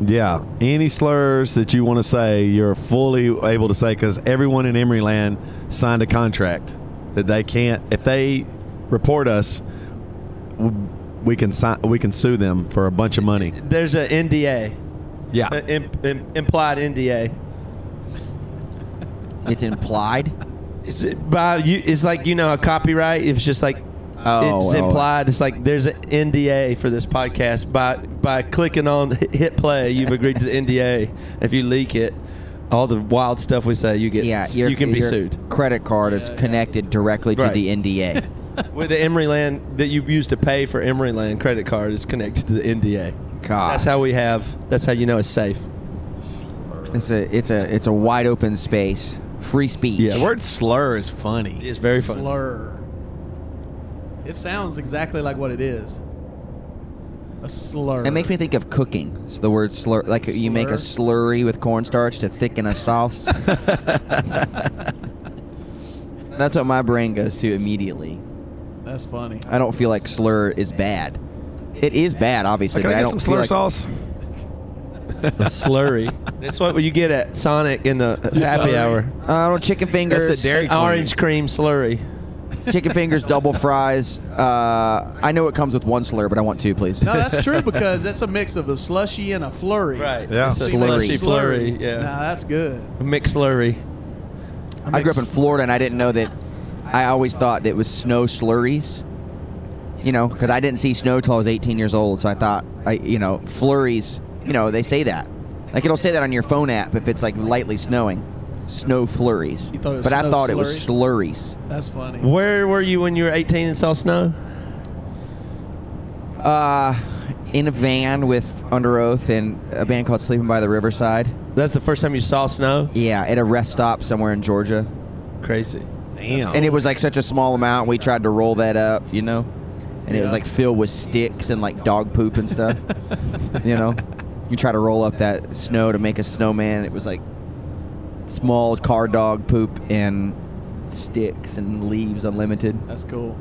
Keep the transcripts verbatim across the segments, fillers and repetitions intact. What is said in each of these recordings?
Yeah, any slurs that you want to say, you're fully able to say, because everyone in Emeryland signed a contract that they can't. If they report us, we can sign, we can sue them for a bunch of money. There's an N D A. Yeah, An im- im- implied N D A. It's implied. It's by you. It's like, you know, a copyright. It's just like Oh, it's well. implied. It's like there's an N D A for this podcast. By by clicking on hit play, you've agreed to the N D A. If you leak it, all the wild stuff we say, you get. Yeah, your, you can be your sued credit card is connected directly to Right. the N D A. with the Emeryland that you used to pay for Emeryland credit card is connected to the N D A. God, That's how we have. That's how you know it's safe. it's a it's a it's a wide open space, free speech. Yeah. The word slur is funny. It's very fun. Slur. It sounds exactly like what it is. A slur. It makes me think of cooking. It's the word slur, like you make a slurry with cornstarch to thicken a sauce. That's what my brain goes to immediately. That's funny. I don't feel like slur is bad. It is bad, obviously, Can but I I get don't some feel slur like sauce? A slurry. That's what you get at Sonic in the happy Slurry. hour. I don't know, chicken fingers, That's a Dairy Queen. Orange cream slurry. chicken fingers, double fries. Uh, I know it comes with one slur, but I want two, please. No, that's true because that's a mix of a slushy and a flurry. Right. Yeah. It's a Slurry. slushy flurry. Yeah. Nah, that's good. Mixed slurry. I grew up in Florida, and I didn't know that. I always thought that it was snow slurries. You know, because I didn't see snow till I was eighteen years old, so I thought, I, you know, flurries. You know, they say that. Like it'll say that on your phone app if it's like lightly snowing. Snow flurries. You thought it was but I snow thought it was slurries? slurries. That's funny. Where were you when you were eighteen and saw snow? Uh, in a van with Under Oath and a band called Sleeping by the Riverside. That's the first time you saw snow? Yeah, at a rest stop somewhere in Georgia. Crazy. Damn. And it was like such a small amount. We tried to roll that up, you know, and it was Yeah. like filled with sticks and like dog poop and stuff. You know, you try to roll up that snow to make a snowman. It was like small car dog poop and sticks and leaves, unlimited. That's cool.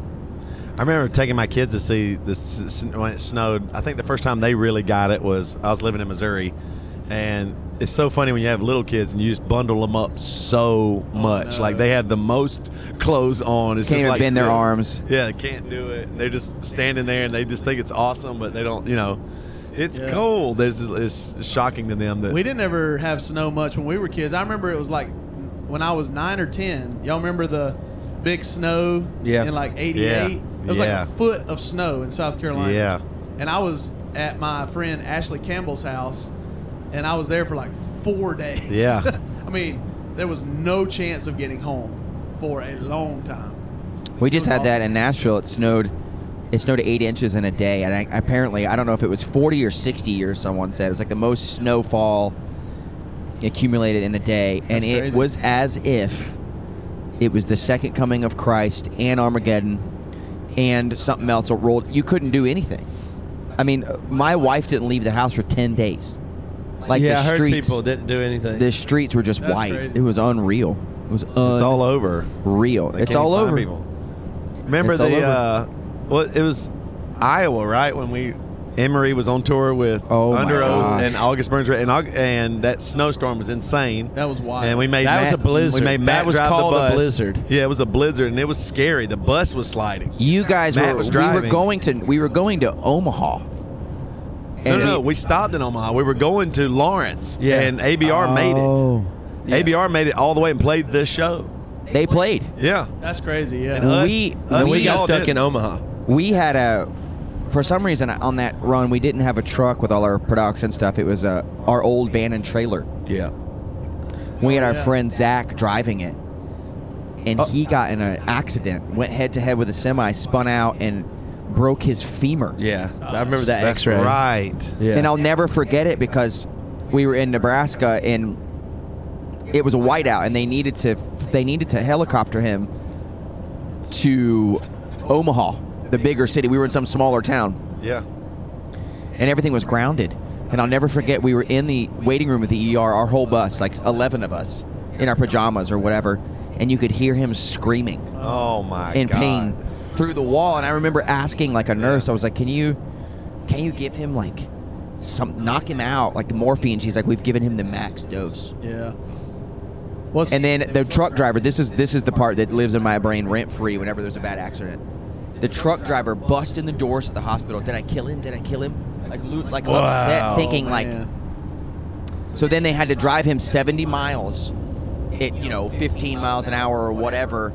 I remember taking my kids to see this when it snowed. I think the first time they really got it was I was living in Missouri, and it's so funny when you have little kids and you just bundle them up so much. no. Like they have the most clothes on. It's Can't just even like bend their yeah, arms. Yeah, they can't do it. They're just standing there and they just think it's awesome, but they don't. You know, it's Yeah. cold. There's it's shocking to them that We didn't ever have snow much when we were kids. I remember it was like when I was nine or ten. Y'all remember the big snow Yeah. in like eighty-eight? Yeah. It was Yeah. like a foot of snow in South Carolina. Yeah. And I was at my friend Ashley Campbell's house, and I was there for like four days. Yeah. I mean, there was no chance of getting home for a long time. We just It was had that awesome. in Nashville. It snowed. It snowed eight inches in a day, and I, apparently, I don't know if it was forty or sixty years. Someone said it was like the most snowfall accumulated in a day, and That's it crazy. was as if it was the second coming of Christ and Armageddon, and something else rolled. You couldn't do anything. I mean, my wife didn't leave the house for ten days. Like yeah, the I heard streets, people didn't do anything. the streets were just That's white. crazy. It was unreal. It was it's all over. unreal. They It's can't all find over. people. Remember It's all the over. uh, well, it was Iowa, right? When we Emery was on tour with Oh, my Under Oath gosh. and August Burns, and Aug- and that snowstorm was insane. That was wild. And we made That was Matt, a blizzard. We made That Matt was drive called the a bus. blizzard. Yeah, it was a blizzard, and it was scary. The bus was sliding. You guys Matt were was we were driving. going to we were going to Omaha. No, And no, no, we- we stopped in Omaha. We were going to Lawrence. Yeah. and A B R made Oh. it. A B R made it all the way and played this show. They played. Yeah, That's crazy, yeah. and us, We- us we and got y'all stuck did. in Omaha. We had a for some reason on that run we didn't have a truck with all our production stuff. It was uh, our old van and trailer. Yeah. We had Oh, our yeah. friend Zach driving it, and Oh. he got in an accident. Went head to head with a semi, spun out, and broke his femur. Yeah. I remember that That's X-ray. right. Yeah. And I'll never forget it because we were in Nebraska and it was a whiteout, and they needed to they needed to helicopter him to Omaha, the bigger city. We were in some smaller town, Yeah. and everything was grounded. And I'll never forget, we were in the waiting room at the E R, our whole bus, like eleven of us, in our pajamas or whatever, and you could hear him screaming Oh my in God. pain through the wall. And I remember asking like a nurse, I was like, "Can you, can you give him like some knock him out, like the morphine. She's like, we've given him the max dose. Yeah. What's, And then the truck driver, this is this is the part that lives in my brain rent free whenever there's a bad accident. The truck driver busts in the doors at the hospital. Did I kill him? Did I kill him? Like, lo- like Wow. upset, thinking Oh, like. man. So then they had to drive him seventy miles, at you know fifteen miles an hour or whatever,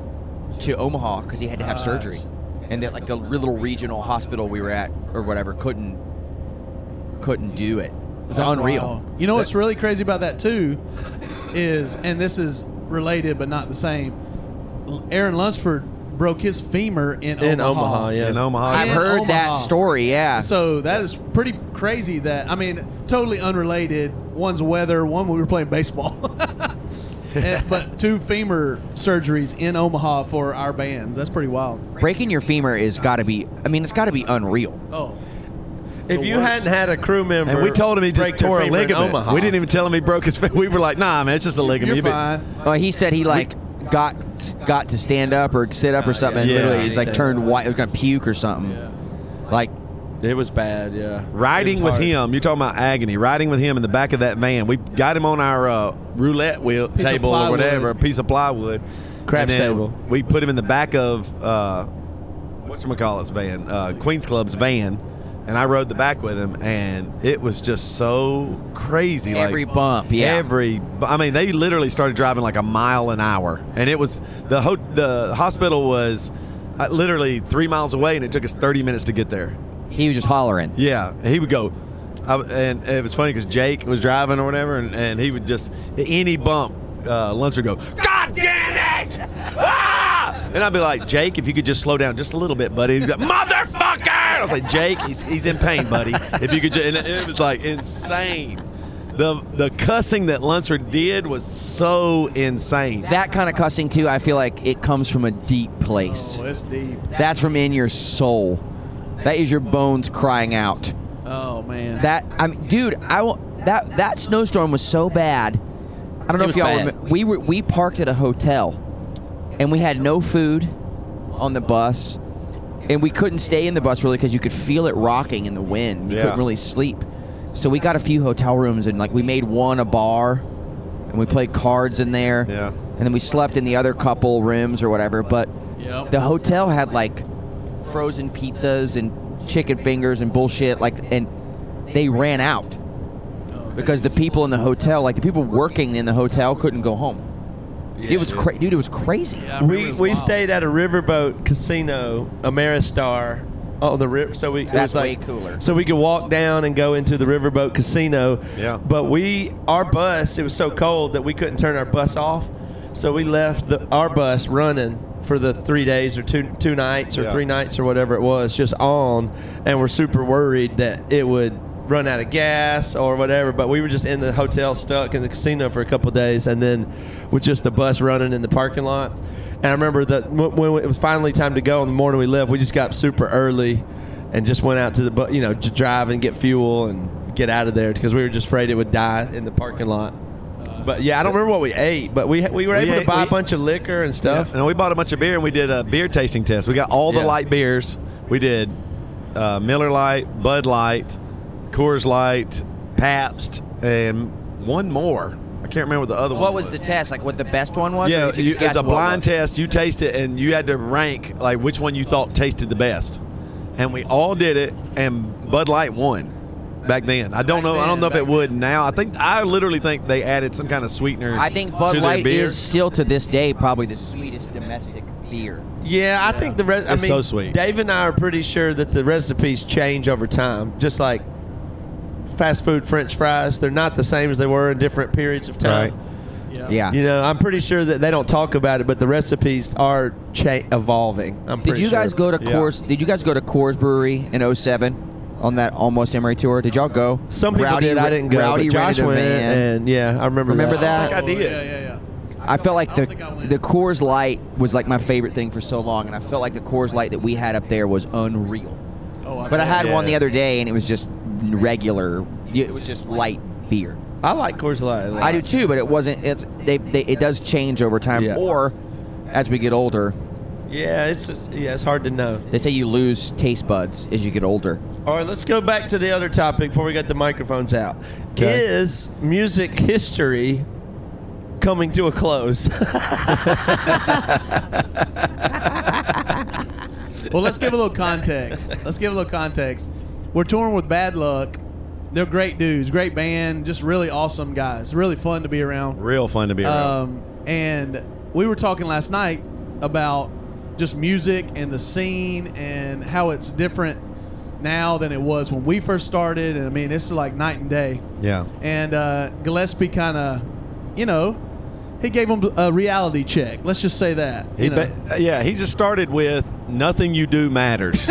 to Omaha because he had to have Nice. surgery, and that like the little regional hospital we were at or whatever couldn't couldn't do it. It was That's unreal. wild. You know what's really crazy about that too is, and this is related but not the same. Aaron Lunsford broke his femur in, In Omaha. Omaha, yeah. In Omaha. I've In heard that Omaha. story. Yeah. So that is pretty crazy. That I mean, totally unrelated. One's weather. One we were playing baseball. And- but two femur surgeries in Omaha for our bands. That's pretty wild. Breaking your femur is got to be. I mean, it's got to be unreal. Oh, If The you worst. hadn't had a crew member, And we told him he just break their tore a femur in ligament. Omaha. We didn't even tell him he broke his face. We were like, nah, man, it's just a ligament. you're He- fine. Uh, he said he like got got to stand up or sit up or something. And yeah. literally, he's like Yeah. turned white. He was gonna puke or something. Yeah. Like It was bad, yeah. Riding It was with hard. him, you're talking about agony. Riding with him in the back of that van. We got him on our uh, roulette wheel Piece of table or plywood. whatever, a piece of plywood. Craps And then table. We put him in the back of uh, whatchamacallit's van, uh, Queens Club's van, and I rode the back with him, and it was just so crazy. every like, bump. Yeah. Every, I mean, they literally started driving like a mile an hour, and it was the ho- the hospital was uh, literally three miles away, and it took us thirty minutes to get there. He was just hollering. Yeah, he would go, I, and it was funny because Jake was driving or whatever, and, and he would just any bump, uh, Luntz would go, "God damn it!" Ah! And I'd be like, Jake, if you could just slow down just a little bit, buddy. He's like, motherfucker! I was like, Jake, he's, he's in pain, buddy. If you could, just, and it was like insane. The the cussing that Lunsford did was so insane. That kind of cussing too, I feel like it comes from a deep place. Oh, it's deep. That's from in your soul. That is your bones crying out. Oh man. That I mean, dude, I will, that that snowstorm was so bad. I don't know It if was y'all bad. remember. We were we parked at a hotel, and we had no food on the bus, and we couldn't stay in the bus really because you could feel it rocking in the wind. You Yeah. couldn't really sleep. So we got a few hotel rooms, and like we made one a bar, and we played cards in there. Yeah. And then we slept in the other couple rooms or whatever. But Yep. the hotel had like frozen pizzas and chicken fingers and bullshit, like, and they ran out because the people in the hotel, like the people working in the hotel, couldn't go home. It was cra- dude. It was crazy. Yeah, I remember it We was we wild. stayed at a riverboat casino, Ameristar, on the river. So we it That's was like, way cooler. So we could walk down and go into the riverboat casino. Yeah. But we our bus, it was so cold that we couldn't turn our bus off. So we left the our bus running for the three days or two two nights or Yeah. three nights or whatever it was, just on, and we're super worried that it would run out of gas or whatever. But we were just in the hotel, stuck in the casino for a couple of days, and then with just the bus running in the parking lot. And I remember that when it was finally time to go in the morning we left, we just got up super early and just went out to the bu- you know to drive and get fuel and get out of there because we were just afraid it would die in the parking lot. But yeah, I don't remember what we ate, but we we were We able ate- to buy we- a bunch of liquor and stuff. Yeah. And we bought a bunch of beer, and we did a beer tasting test. We got all the Yeah. light beers. We did uh, Miller Lite, Bud Light, Coors Light, Pabst, and one more. I can't remember what the other one What was was. the test? Like what the best one was? Or Yeah, if you you, could guess it's a what blind was? test. You taste it, and you had to rank like which one you thought tasted the best. And we all did it, and Bud Light won back then. I don't Back know. I don't then, know if back it would now. I think I literally think they added some kind of sweetener. I think to Bud their Light beer. is still to this day probably the sweetest domestic beer. Yeah, I think the re- I It's mean, so sweet. Dave and I are pretty sure that the recipes change over time, just like fast food French fries. They're not the same as they were in different periods of time. Right. Yeah. Yeah. You know, I'm pretty sure that they don't talk about it, but the recipes are cha- evolving. I'm Did pretty you guys sure. go to Yeah. Coors? Did you guys go to Coors Brewery in oh seven on that Almost Emery tour? Did y'all go? Some people Rowdy did. I re- didn't go. Rowdy but Josh rented a went, van. and yeah, I remember. Remember that. that? I did. Oh, Yeah, yeah, yeah. I felt like I the don't think I went. the Coors Light was like my favorite thing for so long, and I felt like the Coors Light that we had up there was unreal. Oh, I But I bet. had one Yeah. the other day, and it was just regular. It was just light beer. I like Coors Light. a lot. I do too, but it wasn't. It's they, they it does change over time. Yeah. Or as we get older, Yeah, it's just, yeah, it's hard to know. They say you lose taste buds as you get older. All right, let's go back to the other topic before we get the microphones out. Okay. Is music history coming to a close? Well, let's give a little context. Let's give a little context. We're touring with Bad Luck. They're great dudes, great band, just really awesome guys. Really fun to be around. Real fun to be around. Um, and we were talking last night about just music and the scene and how it's different now than it was when we first started. And I mean, it's like night and day. Yeah. And uh, Gillespie kind of, you know, he gave them a reality check. Let's just say that. He you know. ba- yeah, he just started with nothing you do matters.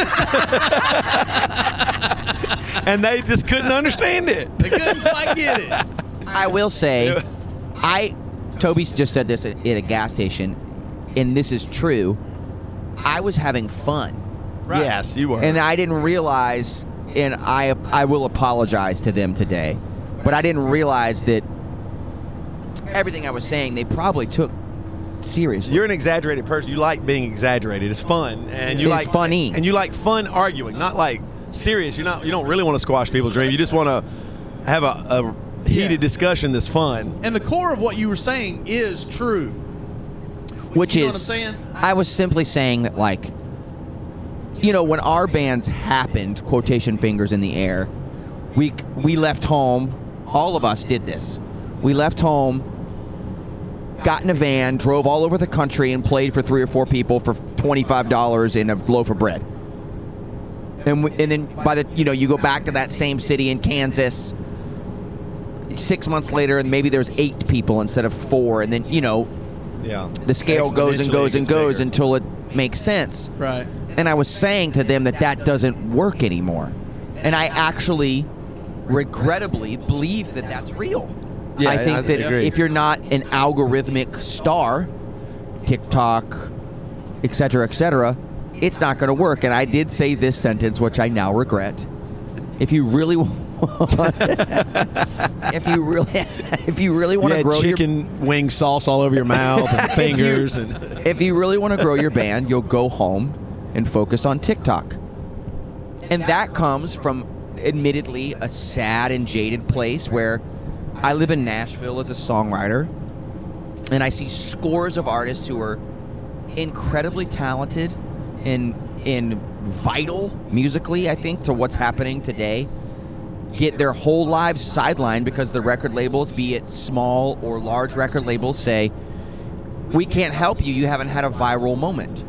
And they just couldn't understand it. They couldn't quite get it. I will say, I Toby just said this at, at a gas station, and this is true. I was having fun, Right. Yes, you were. and I didn't realize, and I I will apologize to them today, but I didn't realize that everything I was saying they probably took seriously. You're an exaggerated person. You like being exaggerated. It's fun, and you It's like funny. and you like fun arguing, not like serious. You're not. You don't really want to squash people's dreams. You just want to have a, a heated Yeah. discussion that's fun. And the core of what you were saying is true. Which You know is, what I'm saying? I was simply saying that, like, you know, when our bands happened, quotation fingers in the air, we we left home. All of us did this. We left home, got in a van, drove all over the country, and played for three or four people for twenty-five dollars in a loaf of bread. And we, and then by the you know you go back to that same city in Kansas. Six months later, and maybe there's eight people instead of four, and then you know. Yeah. The scale goes and Exponentially, goes it and gets goes bigger. until it makes sense. Right. And I was saying to them that that doesn't work anymore. And I actually, regrettably, believe that that's real. Yeah, I think I that agree. if you're not an algorithmic star, TikTok, et cetera, et cetera, it's not going to work. And I did say this sentence, which I now regret. If you really want, if you really, if you really want You to had grow your chicken wing sauce all over your mouth and fingers, and if you really want to grow your band, you'll go home and focus on TikTok. And that comes from, admittedly, a sad and jaded place where I live in Nashville as a songwriter, and I see scores of artists who are incredibly talented and, and vital musically, I think, to what's happening today, get their whole lives sidelined because the record labels, be it small or large record labels, say, we can't help you, you haven't had a viral moment.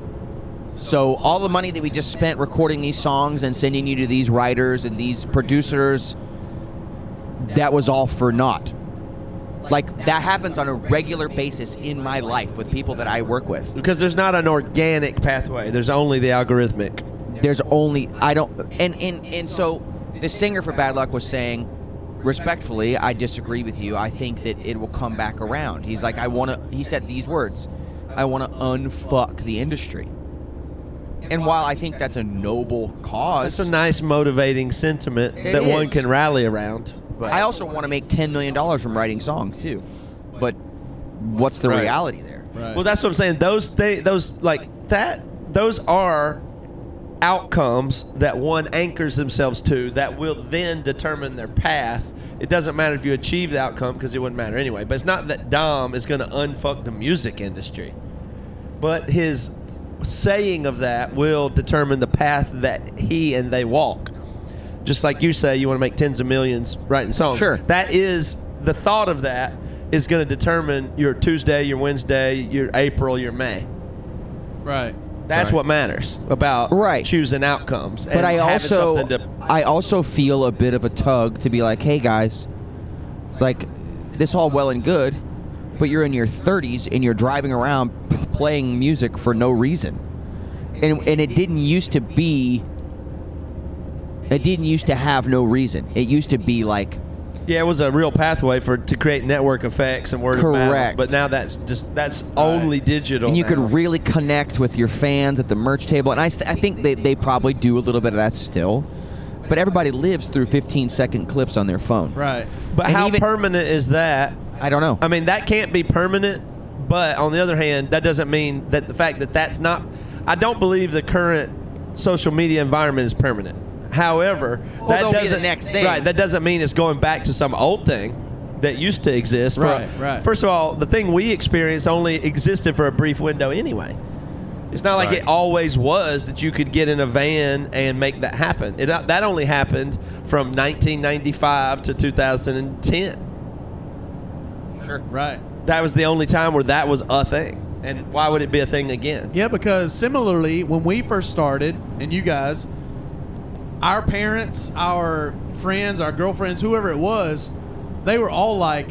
So all the money that we just spent recording these songs and sending you to these writers and these producers, that was all for naught. Like, that happens on a regular basis in my life with people that I work with. Because there's not an organic pathway. There's only the algorithmic. There's only, I don't, and, and, and so the singer for Bad Luck was saying, respectfully, I disagree with you. I think that it will come back around. He's like, I want to, he said these words, I want to unfuck the industry. And while I think that's a noble cause, That's a nice motivating sentiment It that one is. can rally around. But I also want to make ten million dollars from writing songs too. But what's the Right. reality there? Right. Well, that's what I'm saying. Those th- those like that. Those are outcomes that one anchors themselves to that will then determine their path. It doesn't matter if you achieve the outcome because it wouldn't matter anyway. But it's not that Dom is going to unfuck the music industry, but his saying of that will determine the path that he and they walk. Just like you say, you want to make tens of millions writing songs. Sure. That is the thought of that is going to determine your Tuesday, your Wednesday, your April, your May. Right. That's Right. what matters about Right. choosing outcomes. But and I having also something to, I also feel a bit of a tug to be like, hey guys, like this all well and good, but you're in your thirties and you're driving around p- playing music for no reason. And and it didn't used to be it didn't used to have no reason. It used to be like yeah, it was a real pathway for to create network effects and word of mouth. Correct. But now that's just that's only digital. and you now. could really connect with your fans at the merch table. And I, st- I think they, they probably do a little bit of that still. But everybody lives through fifteen second clips on their phone. Right. But and how even- permanent is that? I don't know. I mean, that can't be permanent, But on the other hand, that doesn't mean that the fact that that's not. I don't believe the current social media environment is permanent. However, Well, that there'll be the doesn't next thing. right. That doesn't mean it's going back to some old thing that used to exist. For- Right, right. First of all, the thing we experienced only existed for a brief window anyway. It's not like Right. it always was that you could get in a van and make that happen. It that only happened from nineteen ninety-five to two thousand ten. Right. That was the only time where that was a thing. And why would it be a thing again? Yeah, because similarly, when we first started, and you guys, our parents, our friends, our girlfriends, whoever it was, they were all like,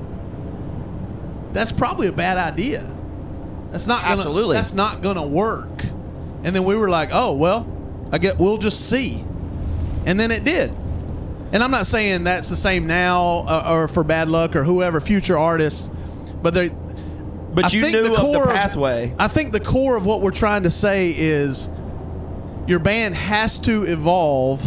"That's probably a bad idea. That's not gonna, Absolutely. That's not gonna work." And then we were like, "Oh well, I get. We'll just see." And then it did. And I'm not saying that's the same now, uh, or for Bad Luck or whoever, future artists, but they. But I you think knew the of the core pathway. I think the core of what we're trying to say is your band has to evolve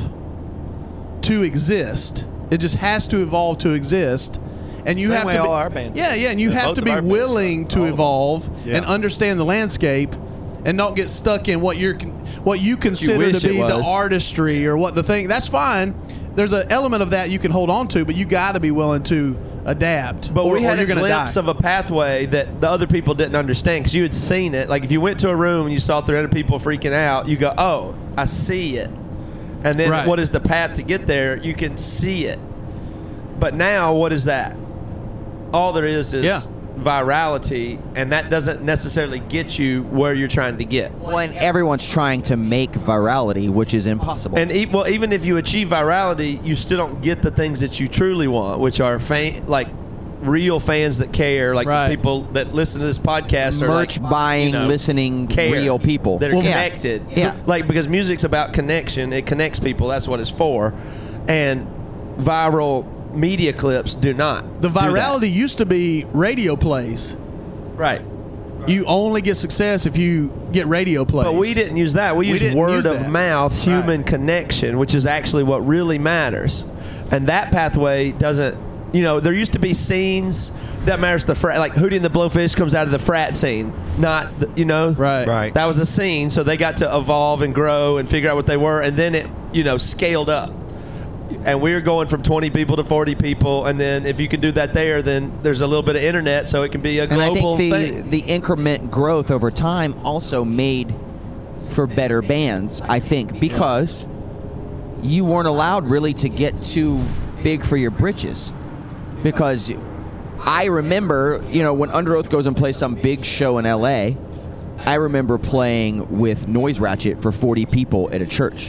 to exist. It just has to evolve to exist. And you Same have way to be, all our bands Yeah, do. yeah, and you Yeah, have both to of be our bands willing do. to All of them. evolve Yeah. and understand the landscape and not get stuck in what you're what you consider wish to it be the was. artistry or what the thing. That's fine. There's an element of that you can hold on to, but you got to be willing to adapt. But or, we had or a you're gonna glimpse die. of a pathway that the other people didn't understand because you had seen it. Like if you went to a room and you saw three hundred people freaking out, you go, "Oh, I see it." And then Right. what is the path to get there? You can see it. But now, what is that? All there is is Yeah. virality, and that doesn't necessarily get you where you're trying to get. When everyone's trying to make virality, which is impossible. And e- well, even if you achieve virality, you still don't get the things that you truly want, which are fan, like real fans that care, like Right. the people that listen to this podcast, are merch like, buying, you know, listening, care, real people that are Yeah. connected. Yeah. Like because music's about connection, it connects people. That's what it's for, and viral media clips do not. The do that. virality used to be radio plays. right? You only get success if you get radio plays. But we didn't use that. We, We used didn't word use of that. mouth, human Right. connection, which is actually what really matters. And that pathway doesn't, you know, there used to be scenes that matters the frat, like Hootie and the Blowfish comes out of the frat scene, not, the, you know, Right. Right. That was a scene, so they got to evolve and grow and figure out what they were, and then it, you know, scaled up. And we were going from twenty people to forty people, and then if you can do that there, then there's a little bit of internet, so it can be a and I global think the, thing. the increment growth over time also made for better bands, I think, because you weren't allowed really to get too big for your britches. Because I remember, you know, when Under Oath goes and plays some big show in L A, I remember playing with Noise Ratchet for forty people at a church.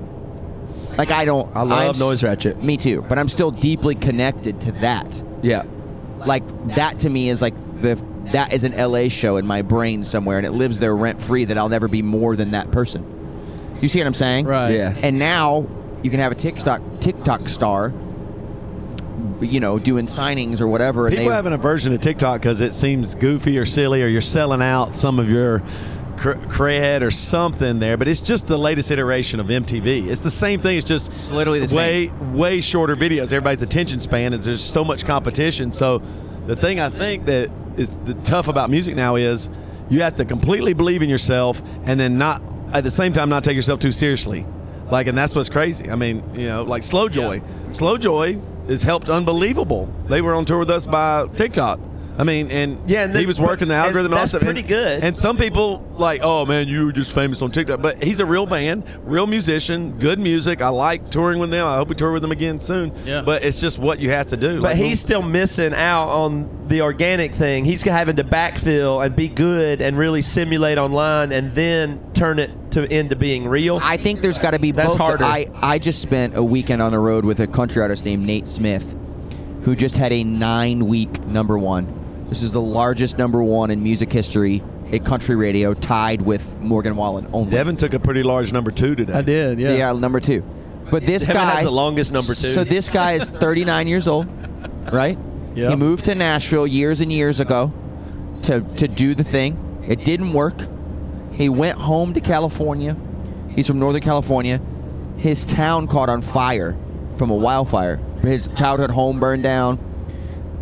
Like, I don't... I love I'm s- Noise Ratchet. Me too. But I'm still deeply connected to that. Yeah. Like, that to me is like the... That is an L A show in my brain somewhere, and it lives there rent-free that I'll never be more than that person. You see what I'm saying? Right. Yeah. And now you can have a TikTok TikTok star, you know, doing signings or whatever. And People they, have an aversion to TikTok because it seems goofy or silly, or you're selling out some of your cr- cred or something there. But it's just the latest iteration of M T V. It's the same thing. It's just It's literally the way way shorter videos. Everybody's attention span is there's so much competition. So the thing I think that is the tough about music now is you have to completely believe in yourself and then not at the same time not take yourself too seriously. Like, and that's what's crazy. I mean, you know, like Slow Joy. Slow Joy has helped unbelievable. They were on tour with us by TikTok. I mean, and Yeah, and he this- was working the and algorithm. and all that's stuff. pretty And- good. And some people like, oh man, you were just famous on TikTok. But he's a real band, real musician, good music. I like touring with them. I hope we tour with them again soon. Yeah. But it's just what you have to do. But Like, he's still missing out on the organic thing. He's having to backfill and be good and really simulate online and then turn it to into being real. I think there's got to be That's both. harder. I, I just spent a weekend on the road with a country artist named Nate Smith, who just had a nine-week number one. This is the largest number one in music history at country radio, tied with Morgan Wallen only. Devin took a pretty large number two today. I did, yeah. Yeah, number two. But this Devin guy has the longest number two. So this guy is thirty-nine years old, right? Yep. He moved to Nashville years and years ago to to do the thing. It didn't work. He went home to California. He's from Northern California. His town caught on fire from a wildfire. His childhood home burned down.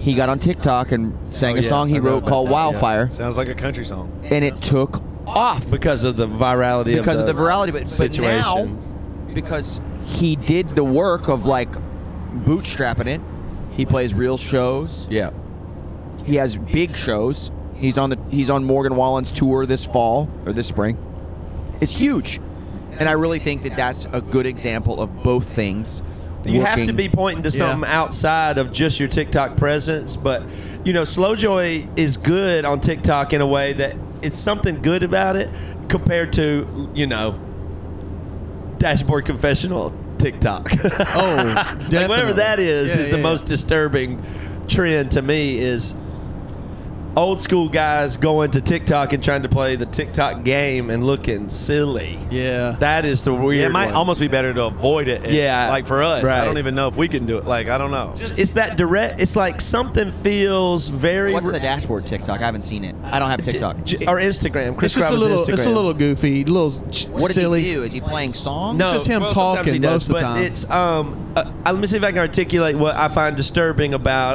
he got on TikTok and sang Oh, a yeah, song he I know wrote about called that, yeah. Wildfire, Sounds like a country song. and it took off because of the virality because of of the virality. But, but situation. now, because he did the work of like bootstrapping it, he plays real shows. yeah. He has big shows. He's on the he's on Morgan Wallen's tour this fall or this spring. It's huge, and I really think that that's a good example of both things. You have to working. be pointing to Yeah. something outside of just your TikTok presence. But, you know, Slow Joy is good on TikTok in a way that it's something good about it compared to, you know, Dashboard Confessional TikTok. Oh, Like definitely. whatever that is, Yeah, is yeah, the yeah. most disturbing trend to me is old school guys going to TikTok and trying to play the TikTok game and looking silly. Yeah. That is the weird Yeah, it might one. almost be better to avoid it. And, Yeah, like for us, right. I don't even know if we can do it. Like I don't know. It's that direct. It's like something feels very. What's the Dashboard TikTok? I haven't seen it. I don't have TikTok. J- or Instagram. Chris It's just a Kravitz little. Instagram. It's a little goofy, a little ch- What does silly. he do? Is he playing songs? No, just him well, sometimes talking he does, most of the but time. It's um. Uh, let me see if I can articulate what I find disturbing about.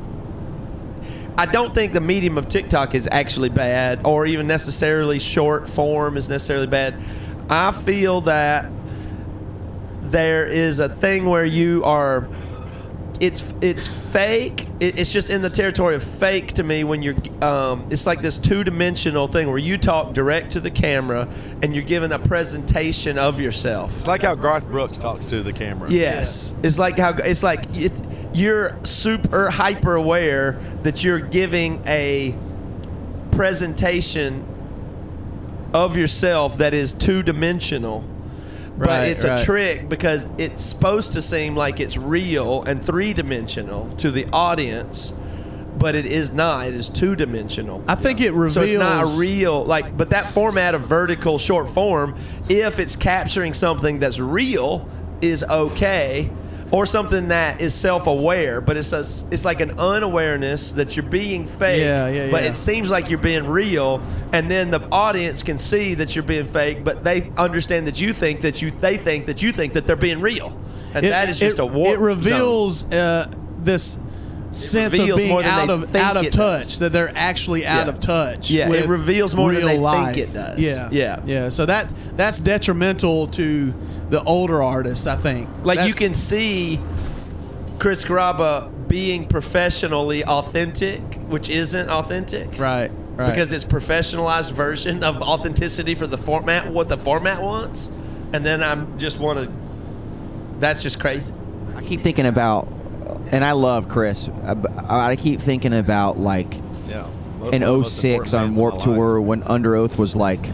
I don't think the medium of TikTok is actually bad, or even necessarily short form is necessarily bad. I feel that there is a thing where you are. It's it's fake. It, it's just in the territory of fake to me when you're. Um, it's like this two-dimensional thing where you talk direct to the camera and you're giving a presentation of yourself. It's like how Garth Brooks talks to the camera. Yes, it's like how it's like it, you're super hyper aware that you're giving a presentation of yourself that is two dimensional. But Right, it's right. a trick because it's supposed to seem like it's real and three dimensional to the audience, but it is not. It is two dimensional. I think it reveals. So it's not a real like, but that format of vertical short form, if it's capturing something that's real, is okay, or something that is self-aware. But it's a, it's like an unawareness that you're being fake. Yeah, yeah, But yeah. it seems like you're being real, and then the audience can see that you're being fake, but they understand that you think that you they think that you think that they're being real, and It- that is just it, a warp It reveals uh, this sense of reveals being more than out they of think out of it touch. does. That they're actually out Yeah. of touch. Yeah, it with reveals more than real they think life. it does. Yeah, Yeah. yeah. So that that's detrimental to the older artists, I think. Like you That's- can see Chris Carrabba being professionally authentic, which isn't authentic. right, right. Because it's professionalized version of authenticity for the format, what the format wants. And then I'm just want to, that's just crazy. I keep thinking about, and I love Chris. I, I keep thinking about like Yeah. in oh six on Warped Tour when Under Oath was like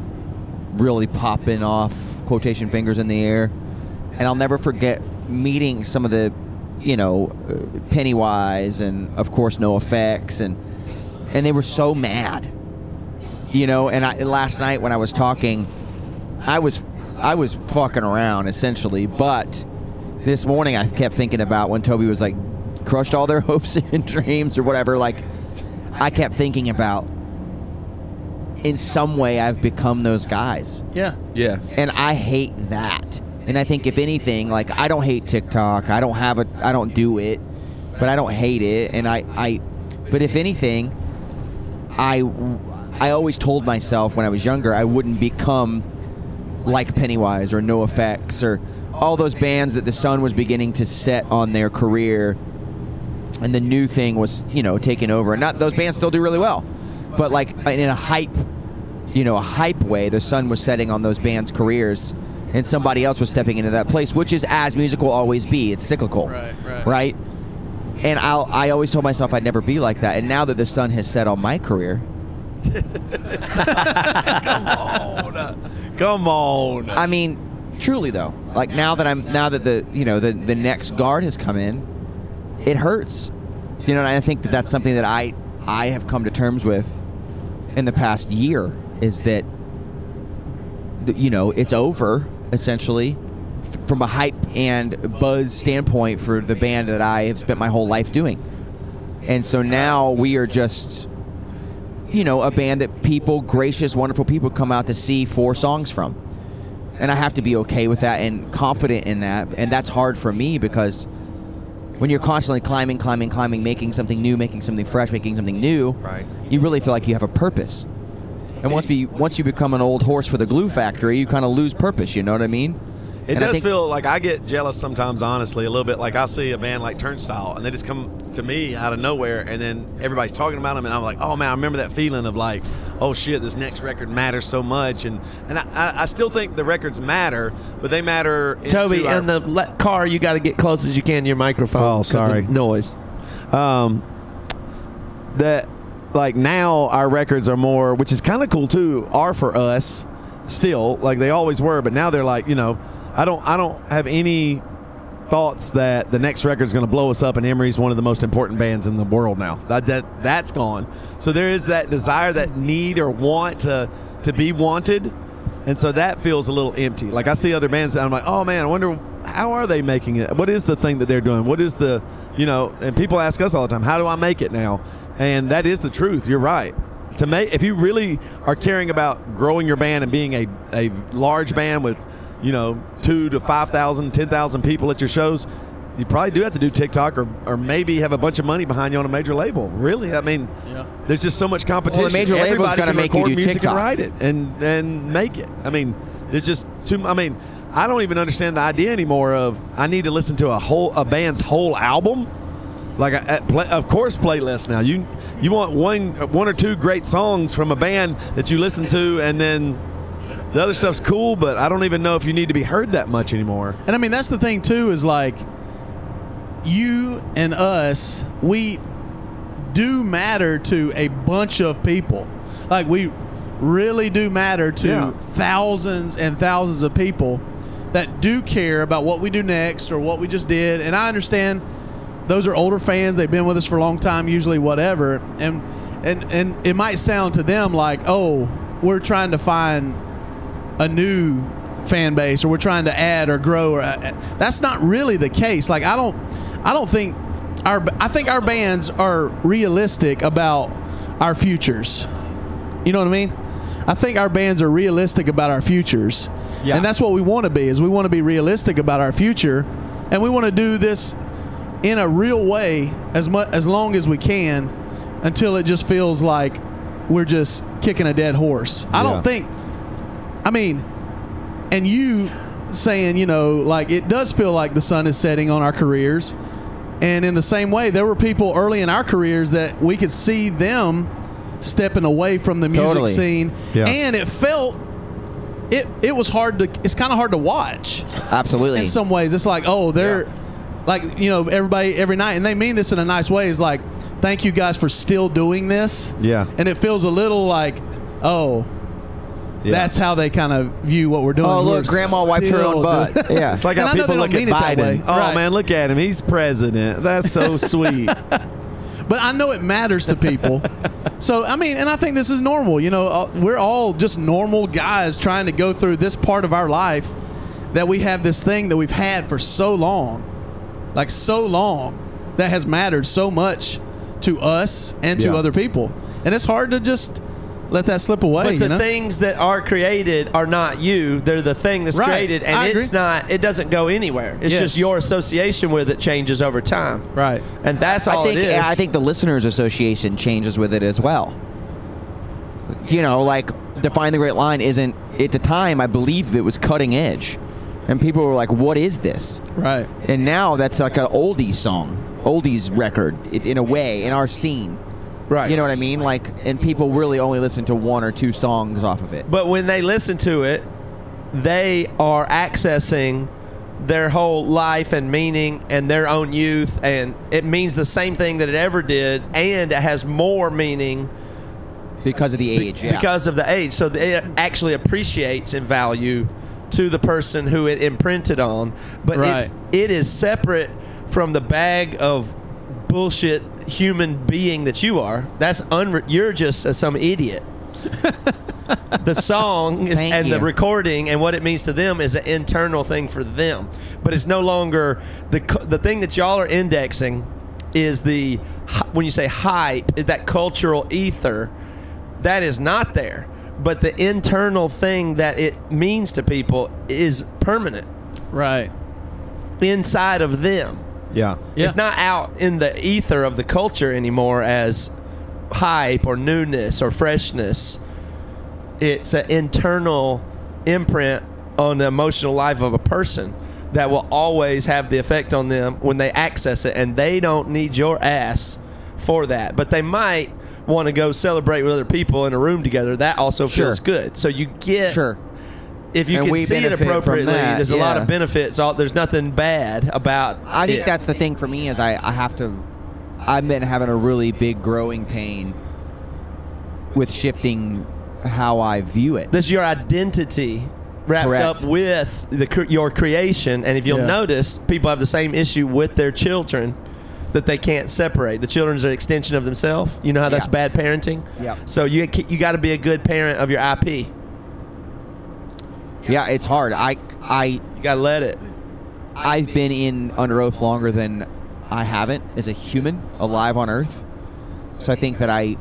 really popping off, quotation fingers in the air. And I'll never forget meeting some of the, you know, uh, Pennywise and of course NoFX, and and they were so mad, you know. And I, last night when I was talking, I was I was fucking around essentially, but this morning I kept thinking about when Toby was like crushed all their hopes and dreams or whatever. Like I kept thinking about, in some way I've become those guys, yeah, Yeah. and I hate that. And I think if anything, like I don't hate TikTok. I don't have a. I don't do it, but I don't hate it. And I, I, but if anything, I, I always told myself when I was younger I wouldn't become like Pennywise or NoFX or all those bands that the sun was beginning to set on their career, and the new thing was, you know, taking over. And not those bands still do really well, but like in a hype, you know, a hype way, the sun was setting on those bands' careers. And somebody else was stepping into that place, which is as music will always be. It's cyclical, Right, right. right? And I I always told myself I'd never be like that. And now that the sun has set on my career, Come on. I mean, truly though, like now that I'm now that the you know the the next guard has come in, it hurts. You know, and I think that that's something that I I have come to terms with in the past year is that th- you know it's over essentially f- from a hype and buzz standpoint for the band that I have spent my whole life doing. And so now we are just, you know, a band that people, gracious, wonderful people come out to see four songs from. And I have to be okay with that and confident in that. And that's hard for me because when you're constantly climbing, climbing, climbing, making something new, making something fresh, making something new, Right. you really feel like you have a purpose. And once you once you become an old horse for the glue factory, you kind of lose purpose. You know what I mean? It And I does think- feel like I get jealous sometimes, honestly, a little bit. Like I'll see a band like Turnstile, and they just come to me out of nowhere, and then everybody's talking about them, and I'm like, oh man, I remember that feeling of like, oh shit, this next record matters so much, and and I, I- I still think the records matter, but they matter. Toby, into our- in the le- car, you got to get close as you can to your microphone. Oh, 'cause of sorry. noise. um, that like now our records are more, which is kind of cool too, are for us still, like they always were, but now they're like, you know, I don't I don't have any thoughts that the next record is going to blow us up and Emery's one of the most important bands in the world now. That, that that's gone. So there is that desire, that need or want to to be wanted. And so that feels a little empty. Like I see other bands and I'm like, oh man, I wonder how are they making it? What is the thing that they're doing? What is the, you know, and people ask us all the time, how do I make it now? And that is the truth. You're right. To make, if you really are caring about growing your band and being a, a large band with, you know, two to five thousand, ten thousand people at your shows, you probably do have to do TikTok or, or maybe have a bunch of money behind you on a major label. Really, I mean, Yeah. there's just so much competition. Well, the major label's Everybody gotta can make you record do music TikTok. and write it and and make it. I mean, there's just too. I mean, I don't even understand the idea anymore of I need to listen to a whole a band's whole album. Like a, a play, of course, playlist now. You you want one one or two great songs from a band that you listen to, and then the other stuff's cool. But I don't even know if you need to be heard that much anymore. And I mean, that's the thing too, is like you and us, we do matter to a bunch of people. Like we really do matter to Yeah. thousands and thousands of people that do care about what we do next or what we just did. And I understand those are older fans. They've been with us for a long time, usually whatever. And and and it might sound to them like, oh, we're trying to find a new fan base, or we're trying to add or grow. Or uh, that's not really the case. Like I don't, I don't think our, I think our bands are realistic about our futures. You know what I mean? I think our bands are realistic about our futures, Yeah. and that's what we want to be. Is we want to be realistic about our future, and we want to do this in a real way as much as long as we can, until it just feels like we're just kicking a dead horse. I Yeah. don't think. I mean, and you saying, you know, like it does feel like the sun is setting on our careers. And in the same way, there were people early in our careers that we could see them stepping away from the music Totally. scene. Yeah. And it felt, it it was hard to, it's kind of hard to watch. Absolutely. In some ways, it's like, oh, they're Yeah. like, you know, everybody every night, and they mean this in a nice way, is like, thank you guys for still doing this. Yeah. And it feels a little like, oh, Yeah. that's how they kind of view what we're doing. Oh, We're look, Grandma wiped her still own butt. doing- Yeah. It's like And how I know people they look don't at mean it that way. Biden. Oh Right. man, look at him. He's president. That's so sweet. But I know it matters to people. So, I mean, and I think this is normal. You know, uh, we're all just normal guys trying to go through this part of our life that we have this thing that we've had for so long, like so long, that has mattered so much to us and to Yeah. other people. And it's hard to just let that slip away. But the you know? things that are created are not you. They're the thing that's Right. created, and I it's agree. not. It doesn't go anywhere. It's Yes. just your association with it changes over time, Right. and that's all I think it is. yeah, I think the listeners' association changes with it as well. You know, like Define the Great Line isn't at the time. I believe it was cutting edge, and people were like, "What is this?" Right. And now that's like an oldies song, oldies record i- in a way in our scene. Right. You know what I mean? Like, and people really only listen to one or two songs off of it. But when they listen to it, they are accessing their whole life and meaning and their own youth, and it means the same thing that it ever did, and it has more meaning Because of the be- age, yeah. because of the age. So that it actually appreciates in value to the person who it imprinted on. But Right. it's it is separate from the bag of bullshit human being that you are. That's unre- you're just uh, some idiot. The song is, Thank and you. the recording and what it means to them is an internal thing for them, but it's no longer the cu- the thing that y'all are indexing is the hy- when you say hype, that cultural ether that is not there, but the internal thing that it means to people is permanent Right. inside of them. Yeah. Yeah. It's not out in the ether of the culture anymore as hype or newness or freshness. It's an internal imprint on the emotional life of a person that will always have the effect on them when they access it, and they don't need your ass for that. But they might want to go celebrate with other people in a room together. That also feels Sure. good. So you get Sure. if you And can we see it benefit from appropriately, that, there's a lot yeah. of benefits. All, there's nothing bad about I think it. that's the thing for me is I, I have to I've been having a really big growing pain with shifting how I view it. This is your identity wrapped Correct. up with the cr- your creation. And if you'll Yeah. notice, people have the same issue with their children that they can't separate. The children's an extension of themselves. You know how that's Yeah. bad parenting? Yeah. So you you got to be a good parent of your I P. Yeah, it's hard. I I You got to let it. I've been in Under Oath longer than I haven't as a human alive on Earth. So I think that I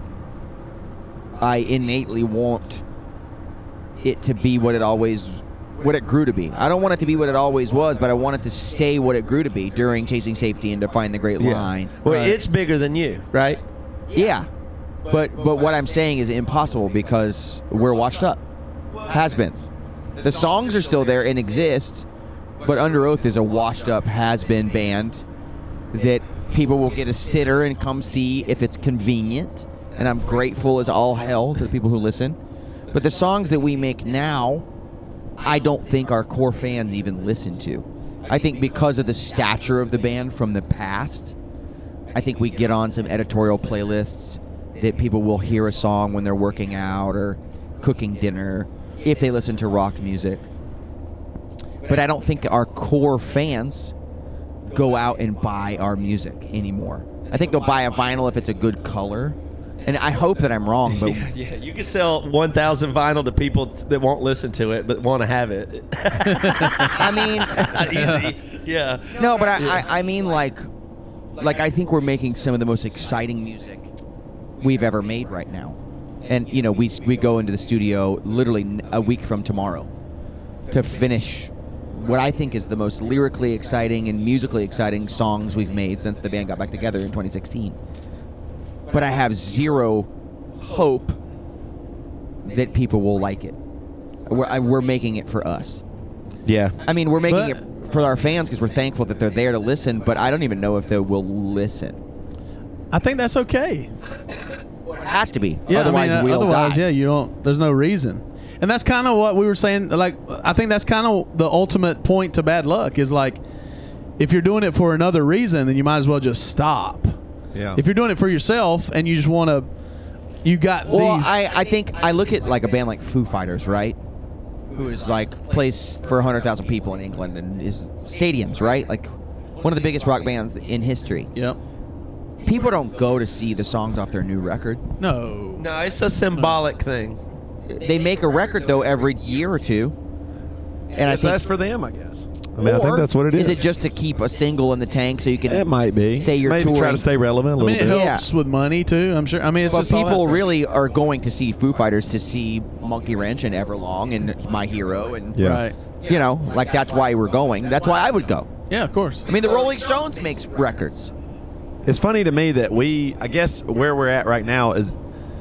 I innately want it to be what it always what it grew to be. I don't want it to be what it always was, but I want it to stay what it grew to be during Chasing Safety and To Find the Great Line. Well, Right. it's bigger than you, right? Yeah. But but what I'm saying is impossible because we're washed up. Has-beens. The songs are still there and exist, but Under Oath is a washed up has-been band that people will get a sitter and come see if it's convenient. And I'm grateful as all hell to the people who listen. But the songs that we make now, I don't think our core fans even listen to. I think because of the stature of the band from the past, I think we get on some editorial playlists that people will hear a song when they're working out or cooking dinner if they listen to rock music. But I don't think our core fans go out and buy our music anymore. I think they'll buy a vinyl if it's a good color. And I hope that I'm wrong, but Yeah, yeah. You can sell one thousand vinyl to people that won't listen to it but want to have it. I mean, Easy. Yeah. no, but I, I, I mean like, like I think we're making some of the most exciting music we've ever made right now. And you know, we we go into the studio literally n- a week from tomorrow to finish what I think is the most lyrically exciting and musically exciting songs we've made since the band got back together in twenty sixteen. But I have zero hope that people will like it. We're, I, we're making it for us. Yeah. I mean, we're making But- it for our fans because we're thankful that they're there to listen, but I don't even know if they will listen. I think that's okay. It has to be. Yeah, Otherwise, I mean, uh, we'll otherwise, die. yeah, you don't. There's no reason, and that's kind of what we were saying. Like, I think that's kind of the ultimate point to bad luck is like, if you're doing it for another reason, then you might as well just stop. Yeah. If you're doing it for yourself and you just want to, you got Well, these. I, I think I look at like a band like Foo Fighters, right? Who is like plays for one hundred thousand people in England and is stadiums, right? Like one of the biggest rock bands in history. Yep. People don't go to see the songs off their new record. No. No, it's a symbolic thing. They make a record though every year or two. And I Yes, think that's for them, I guess. I mean, I or think that's what it is. Is it just to keep a single in the tank so you can It might be. say you're Maybe touring? try to stay relevant a I little mean, it bit. Yeah. helps with money too. I'm sure. I mean, it's But just all that people stuff. really are going to see Foo Fighters to see Monkey Wrench and Everlong and My Hero and Yeah. Right. you know, like that's why we're going. That's why I would go. Yeah, of course. I mean, the Rolling Stones makes records. It's funny to me that we, I guess, where we're at right now is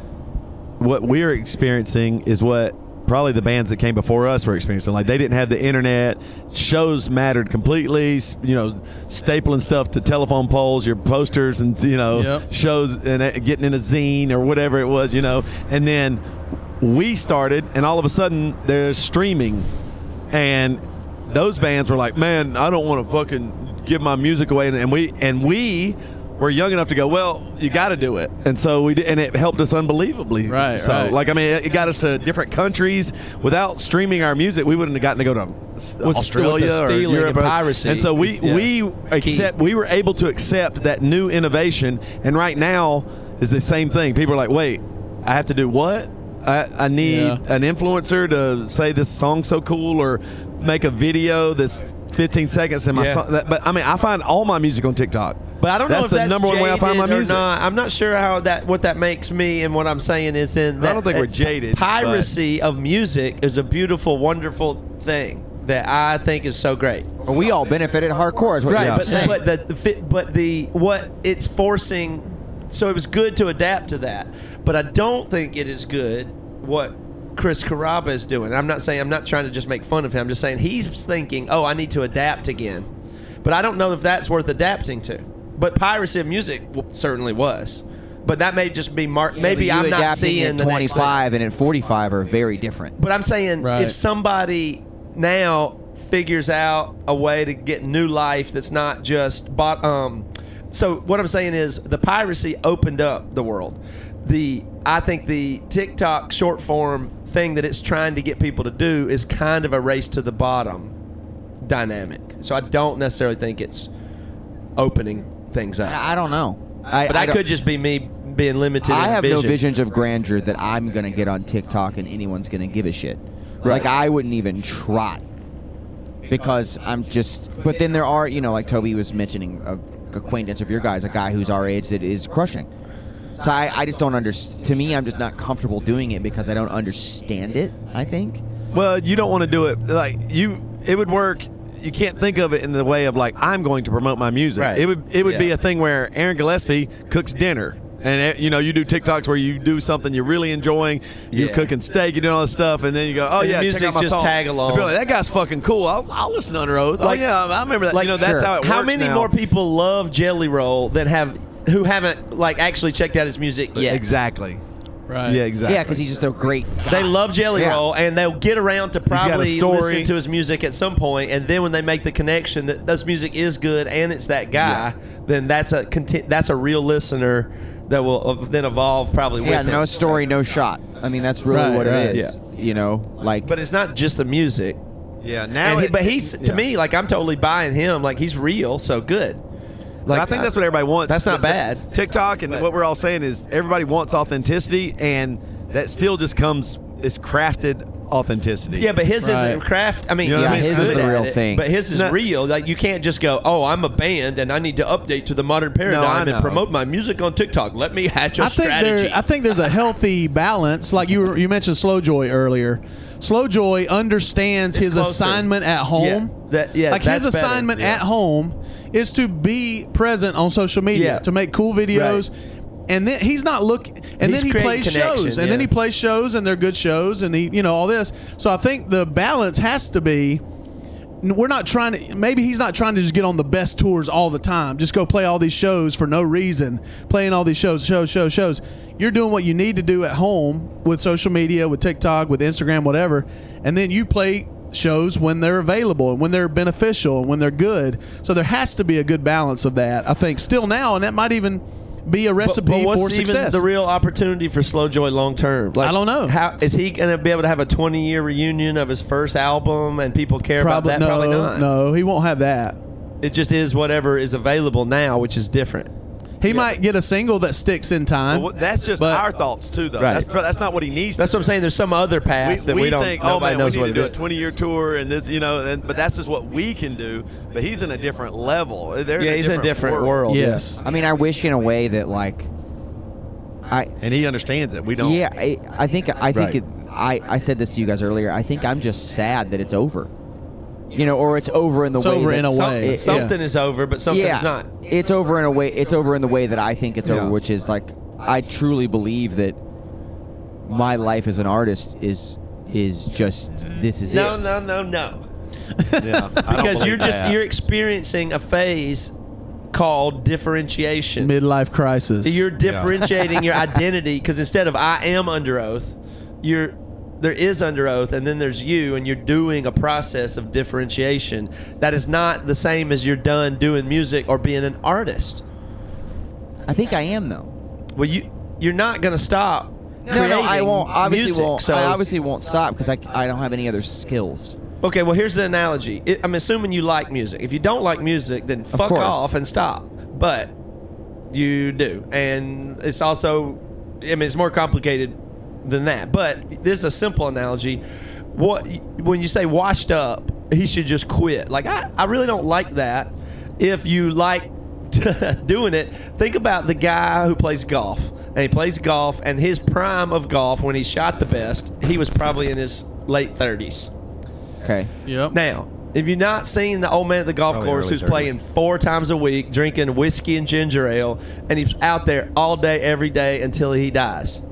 what we're experiencing is what probably the bands that came before us were experiencing. Like, they didn't have the internet. Shows mattered completely. S- You know, stapling stuff to telephone poles, your posters, and you know, Yep. shows and uh, getting in a zine or whatever it was. You know, and then we started, and all of a sudden there's streaming, and those bands were like, "Man, I don't want to fucking give my music away," and we and we. We're young enough to go, well, you got to do it. And so we did, and it helped us unbelievably. Right, So, right. like, I mean, it got us to different countries. Without streaming our music, we wouldn't have gotten to go to With- Australia with the or stealing Europe. and piracy And so we, is- yeah. we accept, we were able to accept that new innovation. And right now is the same thing. People are like, wait, I have to do what? I, I need Yeah. an influencer to say this song's so cool or make a video that's fifteen seconds in my Yeah. song. That, but I mean, I find all my music on TikTok. But I don't that's know if the that's number one way I find my jaded or music. not. I'm not sure how that what that makes me, and what I'm saying is in I that don't think we're that jaded, Piracy of music is a beautiful, wonderful thing that I think is so great. Well, we all benefited hardcore, is what Right, you're but, saying. but the, the fit, but the what it's forcing. So it was good to adapt to that, but I don't think it is good what Chris Carrabba is doing. I'm not saying I'm not trying to just make fun of him. I'm just saying he's thinking, oh, I need to adapt again, but I don't know if that's worth adapting to. But piracy of music w- certainly was. But that may just be mar- Yeah, maybe but you I'm not adapting seeing at the next thing. twenty-five and at forty-five are very different. But I'm saying Right. if somebody now figures out a way to get new life that's not just bot um so what I'm saying is the piracy opened up the world. The I think the TikTok short form thing that it's trying to get people to do is kind of a race to the bottom dynamic. So I don't necessarily think it's opening things up. I I don't know. I, but I that don't- could just be me being limited I in have vision. no visions of grandeur that I'm going to get on TikTok and anyone's going to give a shit. Right. Like, I wouldn't even try. Because I'm just... But then there are, you know, like Toby was mentioning, a acquaintance of your guys, a guy who's our age that is crushing. So I, I just don't understand. To me, I'm just not comfortable doing it because I don't understand it, I think. Well, you don't want to do it like you. It would work. You can't think of it in the way of like I'm going to promote my music. Right. It would it would be Yeah. a thing where Aaron Gillespie cooks dinner, and it, you know you do TikToks where you do something you're really enjoying. You're Yeah. cooking steak, you're doing all this stuff, and then you go, oh And the yeah, check music's out my just song. tag along. And be like, that guy's fucking cool. I'll, I'll listen to Under Oath. Like- oh yeah, I remember that. like, you know that's sure. how it How works many now. more people love Jelly Roll than have who haven't like actually checked out his music yet? Exactly. Right. Yeah, exactly. Yeah, because he's just a great guy. They love Jelly Yeah. Roll, and they'll get around to got a probably story. listen to his music at some point, and then when they make the connection that this music is good and it's that guy, then that's a conti- that's a real listener that will uh, then evolve probably Yeah, with no him. story, no shot. I mean, that's really Right, what it right. is. You know, like... But it's not just the music. Yeah. Now, And he, it- but he's to yeah. me like I'm totally buying him. Like he's real, so good. Like, I think that's what everybody wants. That's not The- the bad. TikTok and But- what we're all saying is everybody wants authenticity, and that still just comes is crafted authenticity. Yeah, but his Right. isn't craft. I mean, You know what I he's mean? good His is the at real it, thing. But his is No. real. Like you can't just go, "Oh, I'm a band and I need to update to the modern paradigm know. and promote my music on TikTok. Let me hatch a I think strategy." there. I think there's a healthy balance. Like you, were, you mentioned Slow Joy earlier. Slow Joy understands It's his closer. assignment at home. Yeah, that- yeah, like his that's better. assignment Yeah. at home is to be present on social media, Yeah. to make cool videos. And then he's not looking, and He's then he creating plays connection, shows, and then yeah. he plays shows, and they're good shows, and he, you know, all this. So I think the balance has to be. We're not trying to. Maybe he's not trying to just get on the best tours all the time. Just go play all these shows for no reason, playing all these shows, shows, shows, shows. You're doing what you need to do at home with social media, with TikTok, with Instagram, whatever, and then you play shows when they're available and when they're beneficial and when they're good. So there has to be a good balance of that. I think still now, and that might even be a But- recipe but what's for even success. the real opportunity for Slow Joy long term? Like, I don't know. How is he going to be able to have a twenty year reunion of his first album and people care Probably about that? no, Probably not. no, he won't have that. It just is whatever is available now, which is different. He might get a single that sticks in time. Well, that's just But- our thoughts too, though. Right. That's that's not what he needs. That's to what I'm saying. There's some other path that we, don't. think, oh nobody man, knows we what need to do it a is. twenty-year tour, and this, you know, and, but that's just what we can do. But he's in a different level. They're Yeah, in a he's in a different world. yes. I mean, I wish in a way that, like... I and he understands it. We don't. Yeah, I, I think I think Right. it, I I said this to you guys earlier. I think I'm just sad that it's over. You know, or it's over in the It's way over that in a some- way. it- Something is over, but something's yeah, not. It's over in a way. It's over in the way that I think it's over, Yeah. which is like I truly believe that my life as an artist is is just this is No, it. no, no, no. Yeah, I don't Because you're believe just that. you're experiencing a phase called differentiation. Midlife crisis. You're differentiating your identity because instead of I am under oath, you're there is under oath, and then there's you, and you're doing a process of differentiation that is not the same as you're done doing music or being an artist. I think I am though. Well, you you're not going to stop. No, no, I creating won't. Obviously, music, won't. So I obviously won't stop because I, I don't have any other skills. okay, well, here's the analogy. It, I'm assuming you like music. If you don't like music, then fuck course. off and stop. But you do, and it's also, I mean, it's more complicated than that. But there's a simple analogy. What when you say washed up, he should just quit. Like I, I really don't like that. If you like doing it, think about the guy who plays golf, and he plays golf, and his prime of golf when he shot the best, he was probably in his late thirties. Okay. Yep. Now, if you're not seeing the old man at the golf Probably course early who's thirties. playing four times a week, drinking whiskey and ginger ale, and he's out there all day, every day until he dies.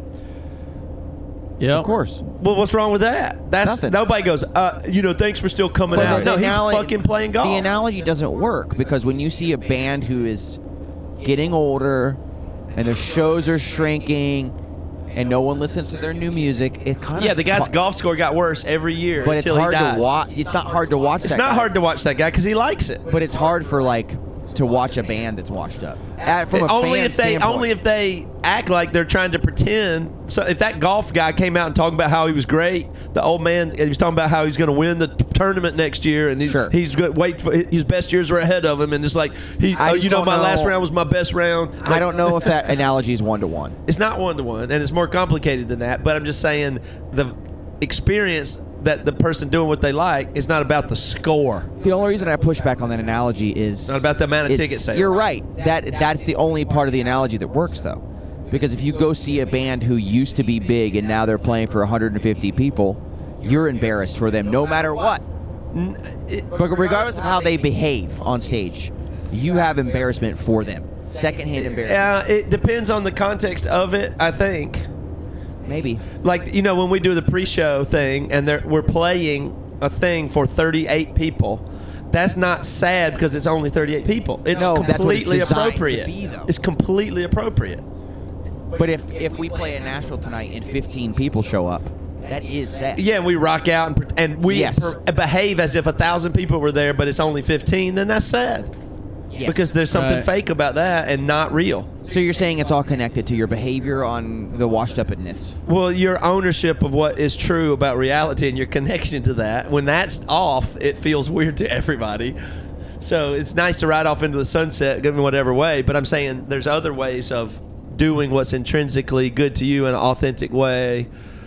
Yep. Of course. Well, what's wrong with that? That's Nothing. nobody goes. Uh, you know, thanks for still coming But out. the No, he's analo- fucking playing golf. The analogy doesn't work because when you see a band who is getting older and their shows are shrinking and no one listens to their new music, it kind of yeah, the guy's golf score got worse every year But it's until hard he died. to watch. It's not hard to watch. It's that not guy. hard to watch that guy because he likes it. But it's hard for like to watch a band that's washed up. At, from a only fan if they standpoint. only if they act like they're trying to pretend. So if that golf guy came out and talking about how he was great, the old man, he was talking about how he's going to win the t- tournament next year, and he's Sure. he's going to wait for his best years are ahead of him, and it's like he, I oh, just you know, don't my know- last round was my best round. I don't know if that analogy is one to one. It's not one to one, and it's more complicated than that. But I'm just saying the experience that the person doing what they like is not about the score. The only reason I push back on that analogy is Not about the amount of it's- ticket sales. You're right. That that's the only part of the analogy that works though, because if you go see a band who used to be big and now they're playing for one hundred fifty people, you're embarrassed for them no matter what. But regardless of how they behave on stage, you have embarrassment for them. Secondhand embarrassment. Uh, it depends on the context of it, I think. Maybe. Like, you know, when we do the pre-show thing and they're, we're playing a thing for thirty-eight people, that's not sad because it's only thirty-eight people. It's No, that's what it's completely designed to appropriate. be, though. It's completely appropriate. But if if we play in Nashville tonight and fifteen people show up, that is sad. Yeah, and we rock out and, pre- and we Yes. per- behave as if a thousand people were there, but it's only fifteen, then that's sad. Yes. Because there's something Right. fake about that and not real. So you're saying it's all connected to your behavior on the washed upness. Well, your ownership of what is true about reality and your connection to that, when that's off, it feels weird to everybody. So it's nice to ride off into the sunset in whatever way, but I'm saying there's other ways of doing what's intrinsically good to you in an authentic way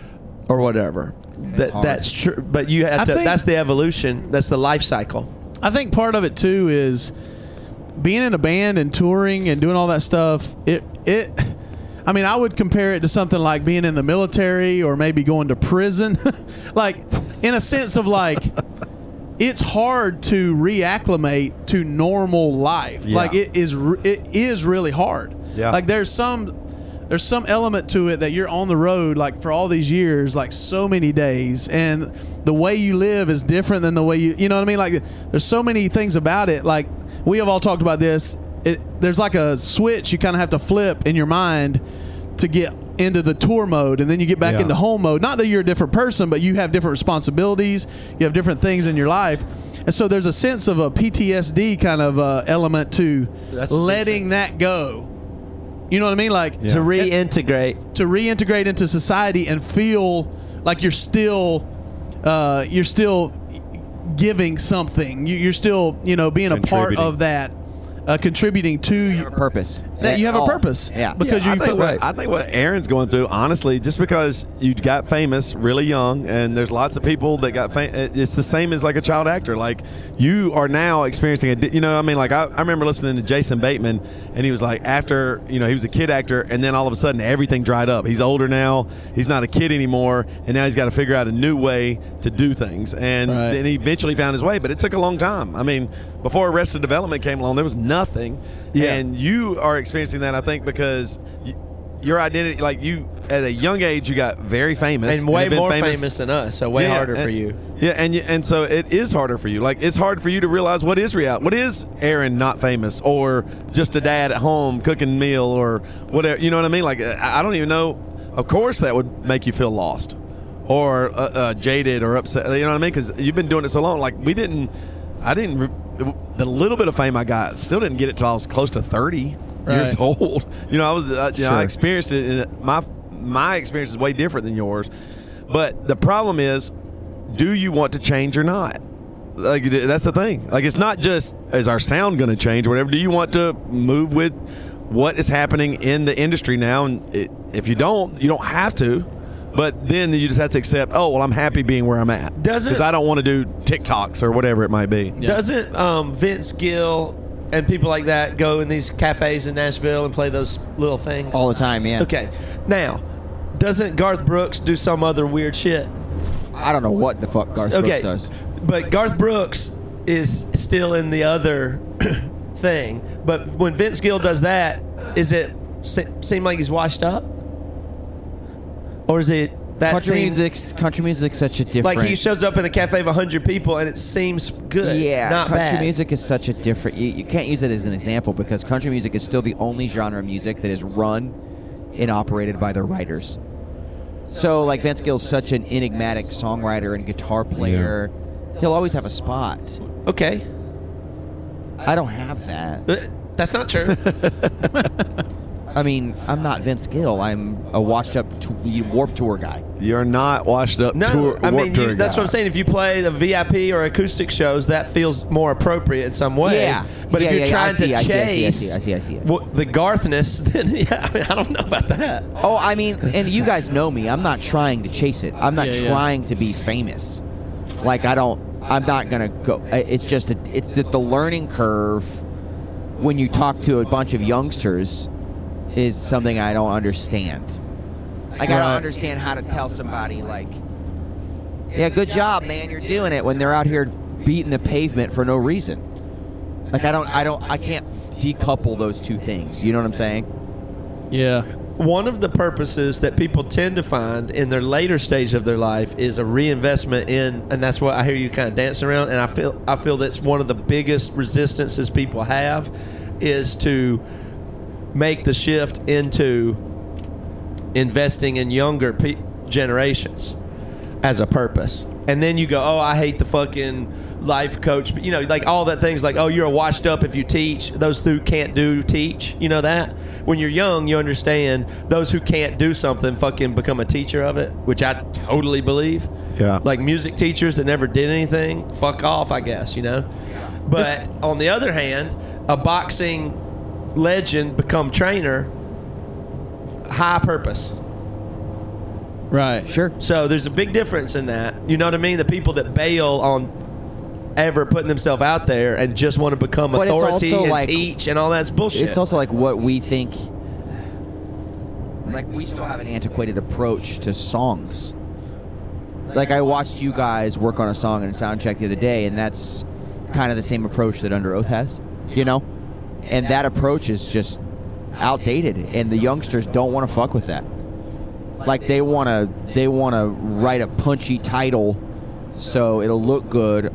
or whatever. That hard. that's true, but you have I to think- that's the evolution, that's the life cycle. I think part of it too is being in a band and touring and doing all that stuff. It it. I mean, I would compare it to something like being in the military or maybe going to prison. Like, in a sense of like, it's hard to reacclimate to normal life. Yeah. Like, it is re- it is really hard. Yeah. Like, there's some there's some element to it that you're on the road like for all these years, like so many days, and the way you live is different than the way you you know what I mean. Like, there's so many things about it. Like, we have all talked about this. It, there's like a switch you kind of have to flip in your mind to get into the tour mode, and then you get back Yeah. into home mode. Not that you're a different person, but you have different responsibilities. You have different things in your life. And so there's a sense of a P T S D kind of uh, element to That's a letting that go. You know what I mean? Like, Yeah. To reintegrate. to reintegrate into society and feel like you're still uh, you're still giving something. You, you're still, you know, being a part Contributing. of that, uh, contributing to Purpose. that you have a All. purpose. Yeah. Because Yeah, I you think, feel what, I think what Aaron's going through, honestly, just because you got famous really young, and there's lots of people that got famous, it's the same as like a child actor. Like, you are now experiencing a, di- you know, I mean, like I, I remember listening to Jason Bateman, and he was like, after, you know, he was a kid actor, and then all of a sudden everything dried up. He's older now, he's not a kid anymore, and now he's got to figure out a new way to do things. And Right. then he eventually found his way, but it took a long time. I mean, before Arrested Development came along, there was nothing. Yeah. And you are experiencing that, I think, because y- your identity, like you, at a young age, you got very famous And way have been more famous. than us, so way Yeah, harder and- for you. Yeah, and you, and so it is harder for you. Like, it's hard for you to realize what is reality. What is Aaron not famous, or just a dad at home cooking a meal, or whatever? You know what I mean? Like, I, I don't even know. Of course, that would make you feel lost, or uh, uh, jaded, or upset. You know what I mean? Because you've been doing it so long. Like, we didn't. I didn't. Re- the little bit of fame I got, still didn't get it till I was close to thirty years Right. old. You know, I was. Uh, you know, I Sure. experienced it, and it- my my experience is way different than yours. But the problem is, do you want to change or not? Like, that's the thing. Like, it's not just, is our sound going to change or whatever. Do you want to move with what is happening in the industry now? And it, if you don't, you don't have to. But then you just have to accept, oh, well, I'm happy being where I'm at. Does it- Because I don't want to do TikToks or whatever it might be. Doesn't um, Vince Gill and people like that go in these cafes in Nashville and play those little things? All the time, yeah. Okay. Now, doesn't Garth Brooks do some other weird shit? I don't know what the fuck Garth Okay. Brooks does. but Garth Brooks is still in the other thing. But when Vince Gill does that, is it se- seem like he's washed up, or is it that country seem, music's country music's such a different. like he shows up in a cafe of a hundred people and it seems good? Yeah, not country bad. music is such a different. You, you can't use it as an example because country music is still the only genre of music that is run and operated by the writers. So, like Vince Gill's such an enigmatic songwriter and guitar player, he'll always have a spot. Okay, I don't have that. Uh, that's not true. I mean, I'm not Vince Gill. I'm a washed-up t- Warped Tour guy. You're not washed up No, tour. I mean Warped Tour you, that's guy. what I'm saying. If you play the V I P or acoustic shows, that feels more appropriate in some way. Yeah. But Yeah, if you're yeah, yeah. I trying see, to I see, I see, I chase see, I see, I see it. what- the Garthness, then yeah, I mean, I don't know about that. Oh, I mean, and you guys know me. I'm not trying to chase it. I'm not Yeah, yeah. trying to be famous. Like I don't. I'm not gonna go. It's just a, it's the, the learning curve when you talk to a bunch of youngsters is something I don't understand. Like I don't Right. understand how to tell somebody like, yeah, good job, man, you're doing it when they're out here beating the pavement for no reason. Like I don't, I don't, I can't decouple those two things. You know what I'm saying? Yeah. One of the purposes that people tend to find in their later stage of their life is a reinvestment in, and that's what I hear you kind of dancing around. And I feel, I feel that's one of the biggest resistances people have, is to make the shift into investing in younger pe- generations as a purpose. And then you go, oh, I hate the fucking life coach. You know, like all that things like, oh, you're a washed up if you teach. Those who can't do teach. You know that? When you're young, you understand those who can't do something fucking become a teacher of it, which I totally believe. Yeah. Like music teachers that never did anything, fuck off, I guess, you know? But on the other hand, a boxing legend become trainer, high purpose. Right. Sure. So there's a big difference in that. You know what I mean? The people that bail on ever putting themselves out there and just want to become But it's authority also and like- teach and all that's bullshit. It's also like what we think. Like we still have an antiquated approach to songs. Like I watched you guys work on a song and soundcheck the other day, and that's kind of the same approach that Under Oath has. You know, and that approach is just outdated, and the youngsters don't want to fuck with that. Like they want to, they want to write a punchy title so it'll look good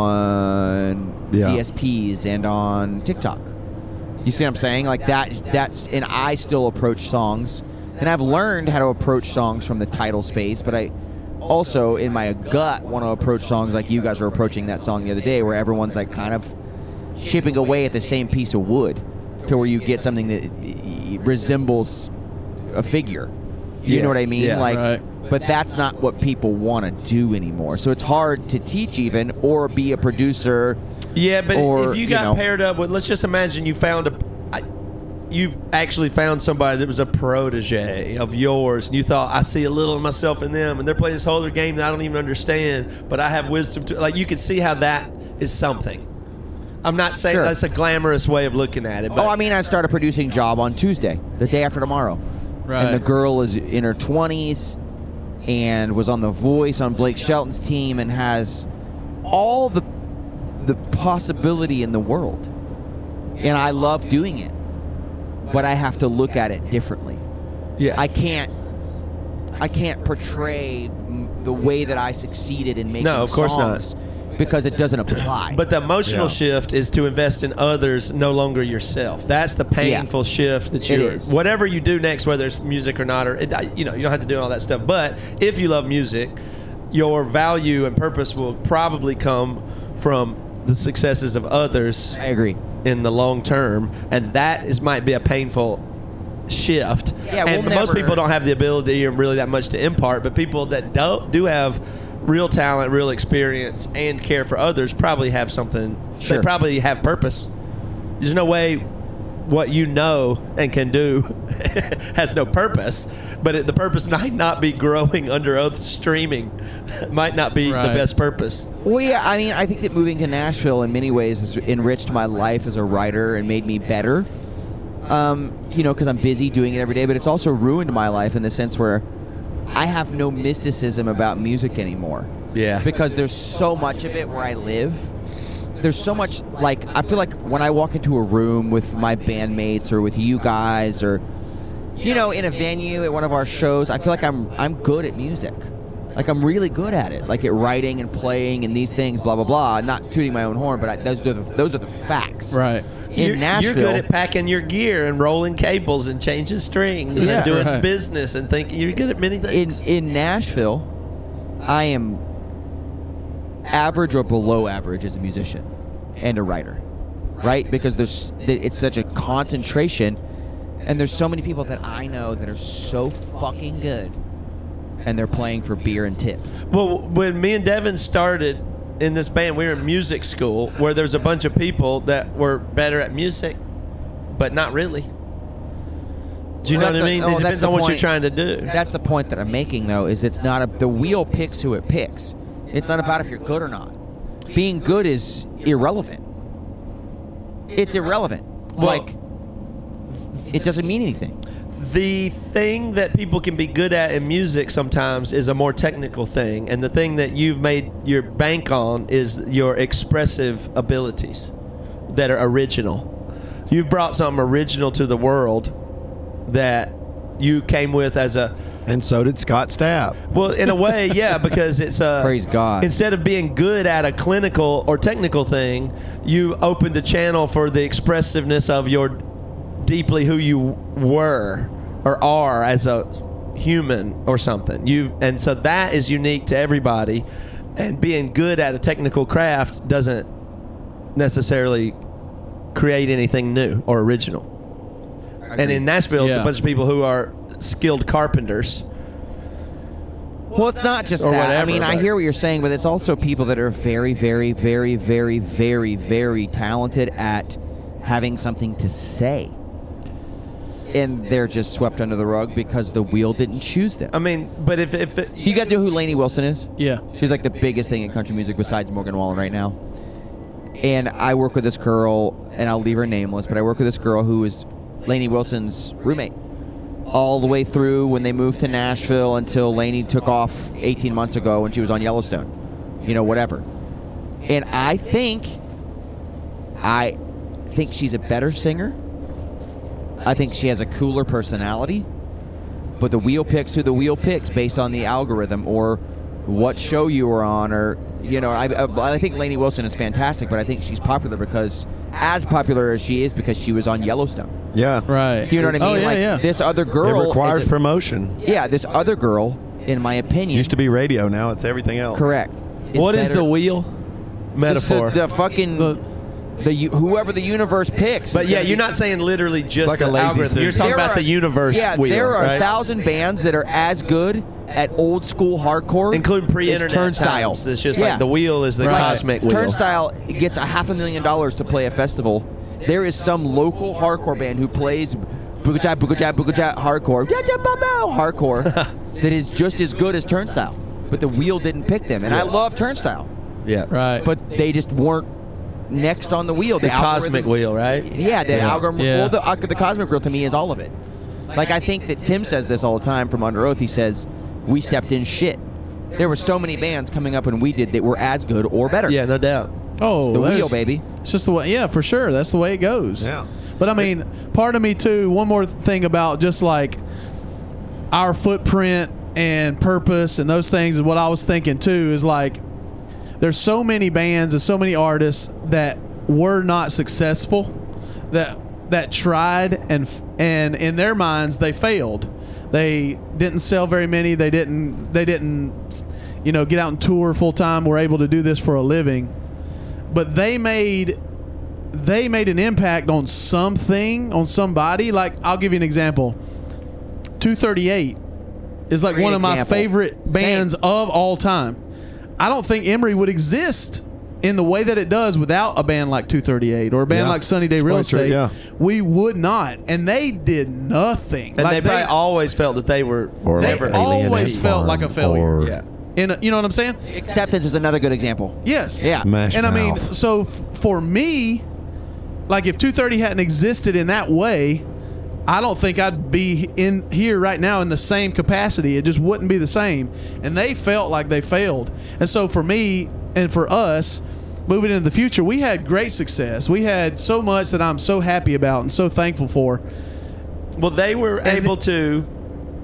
on Yeah. D S Ps and on TikTok. You see what I'm saying? Like that. That's and I still approach songs, and I've learned how to approach songs from the title space. But I also, in my gut, want to approach songs like you guys are approaching that song the other day, where everyone's like kind of chipping away at the same piece of wood, to where you get something that y- resembles a figure. You Yeah. know what I mean? Yeah. Like, Right. but that's not what people want to do anymore. So it's hard to teach even or be a producer. Yeah, but Or, if you you got know- paired up with, let's just imagine you found a, I, you've actually found somebody that was a protege of yours, and you thought, I see a little of myself in them, and they're playing this whole other game that I don't even understand, but I have wisdom to, like, you can see how that is something. I'm not saying Sure. that's a glamorous way of looking at it, but Oh, I mean, I started producing Job on Tuesday, the day after tomorrow. Right. And the girl is in her twenties and was on The Voice on Blake Shelton's team and has all the the possibility in the world. And I love doing it. But I have to look at it differently. yeah, I can't I can't portray m- the way that I succeeded in making No, of course not. songs because it doesn't apply. But the emotional Yeah. shift is to invest in others, no longer yourself. That's the painful shift that It you is. whatever you do next, whether it's music or not, or it, you know, you don't have to do all that stuff. But if you love music, your value and purpose will probably come from the successes of others I agree. in the long term, and that is might be a painful shift. Yeah, we'll and most never- people don't have the ability or really that much to impart, but people that don't do have real talent, real experience, and care for others probably have something. Sure. They probably have purpose. There's no way what you know and can do has no purpose, but it, the purpose might not be growing Under Oath streaming. Might not be the Right. best purpose. Well, yeah, I mean, I think that moving to Nashville in many ways has enriched my life as a writer and made me better. Um, you know, because I'm busy doing it every day, but it's also ruined my life in the sense where I have no mysticism about music anymore. Yeah. Because there's so much of it where I live. There's so much, like, I feel like when I walk into a room with my bandmates or with you guys or, you know, in a venue at one of our shows, I feel like I'm I'm good at music. Like, I'm really good at it. Like, at writing and playing and these things, blah, blah, blah. Not tooting my own horn, but I, those, are the, those are the facts. Right. In you're, Nashville. You're good at packing your gear and rolling cables and changing strings Yeah. and doing Right. business and thinking you're good at many in, things. in Nashville, I am average or below average as a musician and a writer, right? Because there's it's such a concentration, and there's so many people that I know that are so fucking good, and they're playing for beer and tips. Well, when me and Devin started in this band, we were in music school where there's a bunch of people that were better at music, but not really. Do you Well, know what that's I the- mean? oh, it that's depends the on what you're point. trying to do. That's the point that I'm making, though, is it's not a, the wheel picks who it picks. It's not about if you're good or not. Being good is irrelevant. It's irrelevant. Well- like, it doesn't mean anything. The thing that people can be good at in music sometimes is a more technical thing, and the thing that you've made your bank on is your expressive abilities that are original. You've brought something original to the world that you came with as a And so did Scott Stapp. well, in a way, yeah, because it's a Praise God. Instead of being good at a clinical or technical thing, you opened a channel for the expressiveness of your deeply who you were or are as a human or something. You and so that is unique to everybody, and being good at a technical craft doesn't necessarily create anything new or original. And in Nashville, it's a Yeah. bunch of people who are skilled carpenters. Well, it's not just Or that. I whatever, mean, I but- hear what you're saying, but it's also people that are very, very, very, very, very, very talented at having something to say. And they're just swept under the rug because the wheel didn't choose them. I mean, but if if it, So you guys know who Lainey Wilson is? Yeah. She's like the biggest thing in country music besides Morgan Wallen right now. And I work with this girl, and I'll leave her nameless, but I work with this girl who is Lainey Wilson's roommate. All the way through when they moved to Nashville until Lainey took off eighteen months ago when she was on Yellowstone. You know, whatever. And I think, I think she's a better singer. I think she has a cooler personality. But the wheel picks who the wheel picks based on the algorithm or what show you were on, or you know, I, I, I think Lainey Wilson is fantastic, but I think she's popular because, as popular as she is, because she was on Yellowstone. Yeah. Right. Do you know what I mean? Oh, yeah, like yeah. this other It girl requires is a- promotion. yeah, this other girl, in my opinion, Used to be radio, now it's everything else. correct. what is better- the wheel metaphor? The, the fucking the, the u- whoever the universe picks. but is yeah, gonna you're be- not saying literally just like a an lazy algorithm. You're Susan. talking There about are- the universe Yeah, wheel, there are right? a thousand bands that are as good at old school hardcore, including pre-internet as Turnstile. times. It's just Yeah. like the wheel is the Right. cosmic wheel. Turnstile gets a half a million dollars to play a festival. There is some local hardcore band who plays boogajat, boogajat, boogajat hardcore, hardcore that is just as good as Turnstile. But the wheel didn't pick them, and I love Turnstile, Yeah, Right. but they just weren't next on the wheel. the algorithm- cosmic wheel, right? Yeah, the Yeah. algorithm. Yeah. Well, the, uh, the cosmic wheel to me is all of it. Like I think that Tim says this all the time from Under Oath. He says we stepped in shit. There were so many bands coming up when we did that were as good or better. Yeah, no doubt. Oh, It's the that's- wheel, baby. It's just the way. Yeah, for sure. That's the way it goes. Yeah. But I mean, part of me too. One more thing about just like our footprint and purpose and those things is what I was thinking too. Is like there's so many bands and so many artists that were not successful, that that tried and f- and in their minds they failed. They didn't sell very many. They didn't. They didn't. You know, get out and tour full time. Were able to do this for a living, but they made they made an impact on something, on somebody. Like, I'll give you an example. two thirty-eight is like Great one of my example. favorite bands Same. of all time. I don't think Emery would exist in the way that it does without a band like two thirty-eight or a band Yeah. like Sunny Day It's Real quite true, Estate. yeah. We would not. And they did nothing. And like they probably always felt that they were Or they never. like always Alienate felt Farm like a failure. or yeah. In a, you know what I'm saying? Acceptance is another good example. Yes. Yeah. Smash And I mean, Mouth. so f- for me, like if two thirty hadn't existed in that way, I don't think I'd be in here right now in the same capacity. It just wouldn't be the same. And they felt like they failed. And so for me and for us, moving into the future, we had great success. We had so much that I'm so happy about and so thankful for. Well, they were And able th- to,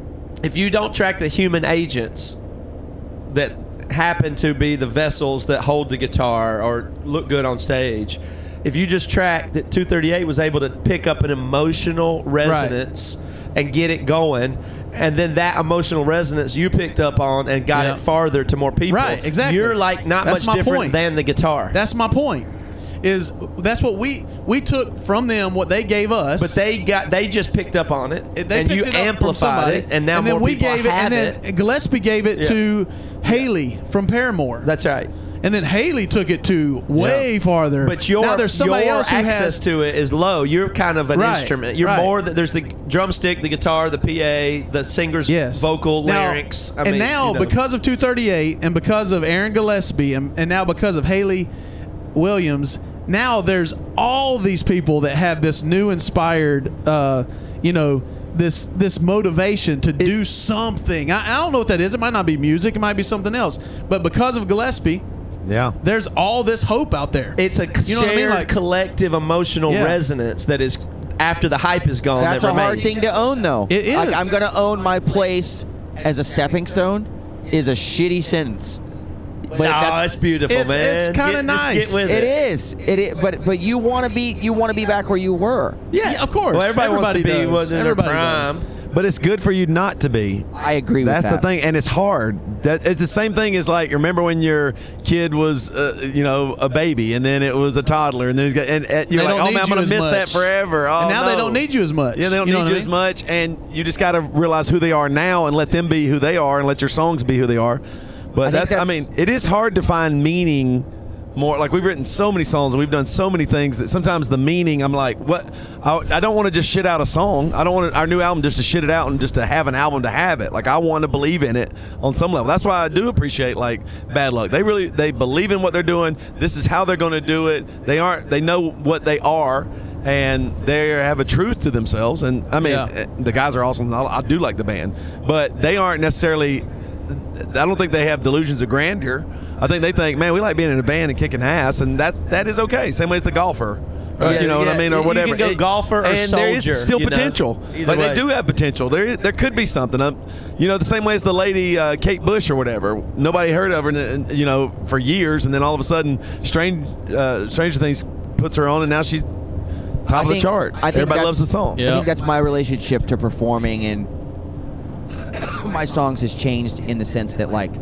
if you don't track the human agents that happen to be the vessels that hold the guitar or look good on stage, if you just track that two thirty-eight was able to pick up an emotional resonance and get it going, and then that emotional resonance you picked up on and got Yeah. it farther to more people. Right, exactly. You're like not That's much my different point. than the guitar. That's my point. Is that's what we we took from them, what they gave us. But they got they just picked up on it, They and picked you it up from amplified somebody, it, and now and then more we people gave it, have and then it. Gillespie gave it Yeah. to Haley from Paramore. That's right. And then Haley took it to way Yeah. farther. But your now there's somebody your else who access has to it is low. You're kind of an Right, instrument. You're right. more that there's the drumstick, the guitar, the P A, the singer's yes. vocal Now- larynx. I and mean, now you know. because of two thirty-eight and because of Aaron Gillespie and, and now because of Haley Williams, now there's all these people that have this new inspired, uh, you know, this this motivation to do something. I, I don't know what that is. It might not be music. It might be something else. But because of Gillespie, Yeah. there's all this hope out there. it's a You know what I shared mean? Like- collective emotional Yeah. resonance that is after the hype is gone. That's that a hard remains. thing to own, though. It is. Like, I'm going to own my place as a stepping stone is a shitty sentence. But oh, that's beautiful, It's- man. it's kinda Get- just nice. Get with it it. is. It is. But but you want to be you want to be back where you were. Yeah. Yeah, of course. Well, everybody, wants to Everybody be does. was in Everybody their prime. does. But it's good for you not to be. I agree That's with that. the thing, and it's hard. That it's the same thing as like remember when your kid was, uh, you know, a baby, and then it was a toddler, and then he's got, and, and you're They like, don't oh need man, I'm you gonna as miss that much. forever. Oh, And now they no. don't need you as much. Yeah, they don't You know need what you I as mean? much, and you just got to realize who they are now, and let them be who they are, and let your songs be who they are. But I think that's, I that's- mean, it is hard to find meaning. More like we've written so many songs, and we've done so many things that sometimes the meaning, I'm like, what? I, I don't want to just shit out a song. I don't want our new album just to shit it out and just to have an album to have it. Like I want to believe in it on some level. That's why I do appreciate like Bad Luck. They really they believe in what they're doing. This is how they're going to do it. They aren't. They know what they are. And they have a truth to themselves. And I mean, Yeah. the guys are awesome. I, I do like the band, but they aren't necessarily. I don't think they have delusions of grandeur. I think they think, man, we like being in a band and kicking ass, and that's that is okay. Same way as the golfer, or, Yeah, you know what yeah. I mean, or You whatever. can go golfer or and there soldier, is still you know, potential. either Like way. they do have potential. There, there could be something. Um, you know, the same way as the lady uh, Kate Bush or whatever. Nobody heard of her, in, you know, for years, and then all of a sudden, Strange uh, Stranger Things puts her on, and now she's top I of the think- charts. I think Everybody that's- loves the song. Yeah. I think that's my relationship to performing, and my songs has changed in the sense that like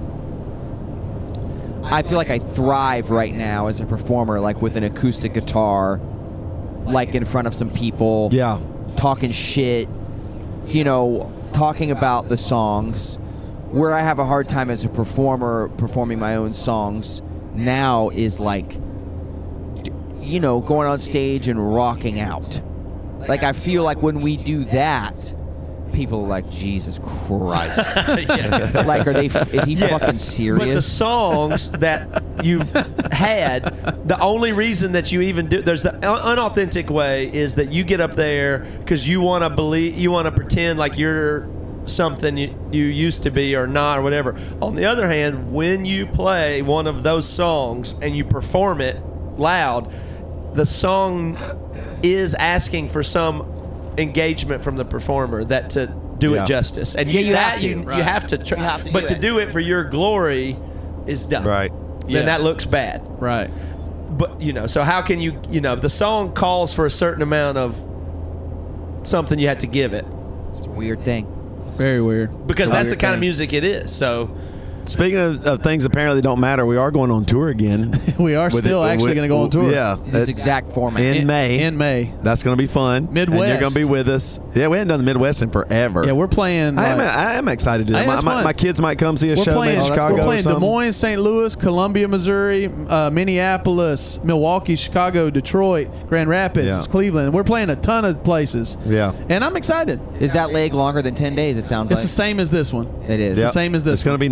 I feel like I thrive right now as a performer, like with an acoustic guitar, like in front of some people, Yeah. talking shit, you know, talking about the songs. Where I have a hard time as a performer performing my own songs now is like, d- you know, going on stage and rocking out. Like I feel like when we do that, people are like, Jesus Christ. Yeah. Like, are they? F- is he Yeah. fucking But the serious? songs that you had, the only reason that you even do there's the un- unauthentic way is that you get up there because you want to believe, you want to pretend like you're something you, you used to be or not or whatever. On the other hand, when you play one of those songs and you perform it loud, the song is asking for some engagement from the performer that to do Yeah. it justice, and Yeah, you that have to. you, you Right. have to, try, You have to but do to it. do it for your glory is dumb. Right. Then Yeah. that looks bad. Right. But you know, so how can you? You know, the song calls for a certain amount of something you have to give it It's a weird thing. Very weird. because that's the Weird kind of thing. music it is. So Speaking of, of things apparently don't matter, we are going on tour again. We are With still it- actually with- going to go on tour. Yeah. This That- exact format. in May. In May. That's going to be fun. Midwest. And you're going to be with us. Yeah, we haven't done the Midwest in forever. Yeah, we're playing. I am, like- I am excited to do Hey, that. My, that's my, fun. my kids might come see a We're show playing, maybe in Chicago we're or playing Des something. Moines, Saint Louis, Columbia, Missouri, uh, Minneapolis, Milwaukee, Chicago, Detroit, Grand Rapids, Yeah. Cleveland. We're playing a ton of places. Yeah. And I'm excited. Is that leg longer than ten days? It sounds It's like the same as this one. it is. Yep. the same as this It's going to be nice.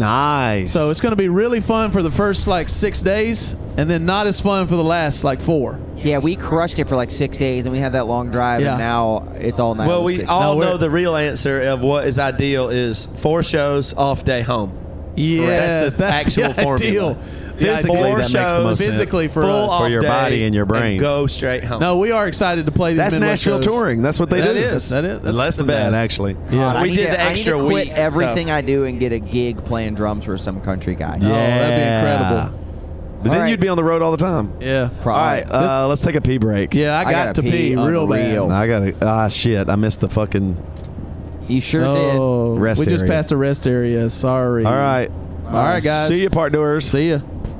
Nice. So it's going to be really fun for the first like six days, and then not as fun for the last like four. Yeah, we crushed it for like six days, and we had that long drive, Yeah. and now it's all night. Well, we all No, we're- know the real answer of what is ideal is four shows, off day home. Yes, That's the actual the formula. ideal. Physically, Four that makes the most shows, sense. physically for Full us. off For your day body and your brain. go straight home. No, we are excited to play these That's Midwest Nashville shows. touring. That's what they That do. is, that is. That's Less than the that, best. actually. Yeah. I We need did to, the I need extra to quit week, everything so- I do and get a gig playing drums for some country guy. Oh, that'd be incredible. But then All right. you'd be on the road all the time. Yeah. All right, uh, let's take a pee break. Yeah, I I got gotta to pee, pee real unreal. bad. I got to. Ah, shit. I missed the fucking. You sure Oh, Rest we just area. passed the rest area. Sorry. All right. All right, guys. See you, part doers. See ya.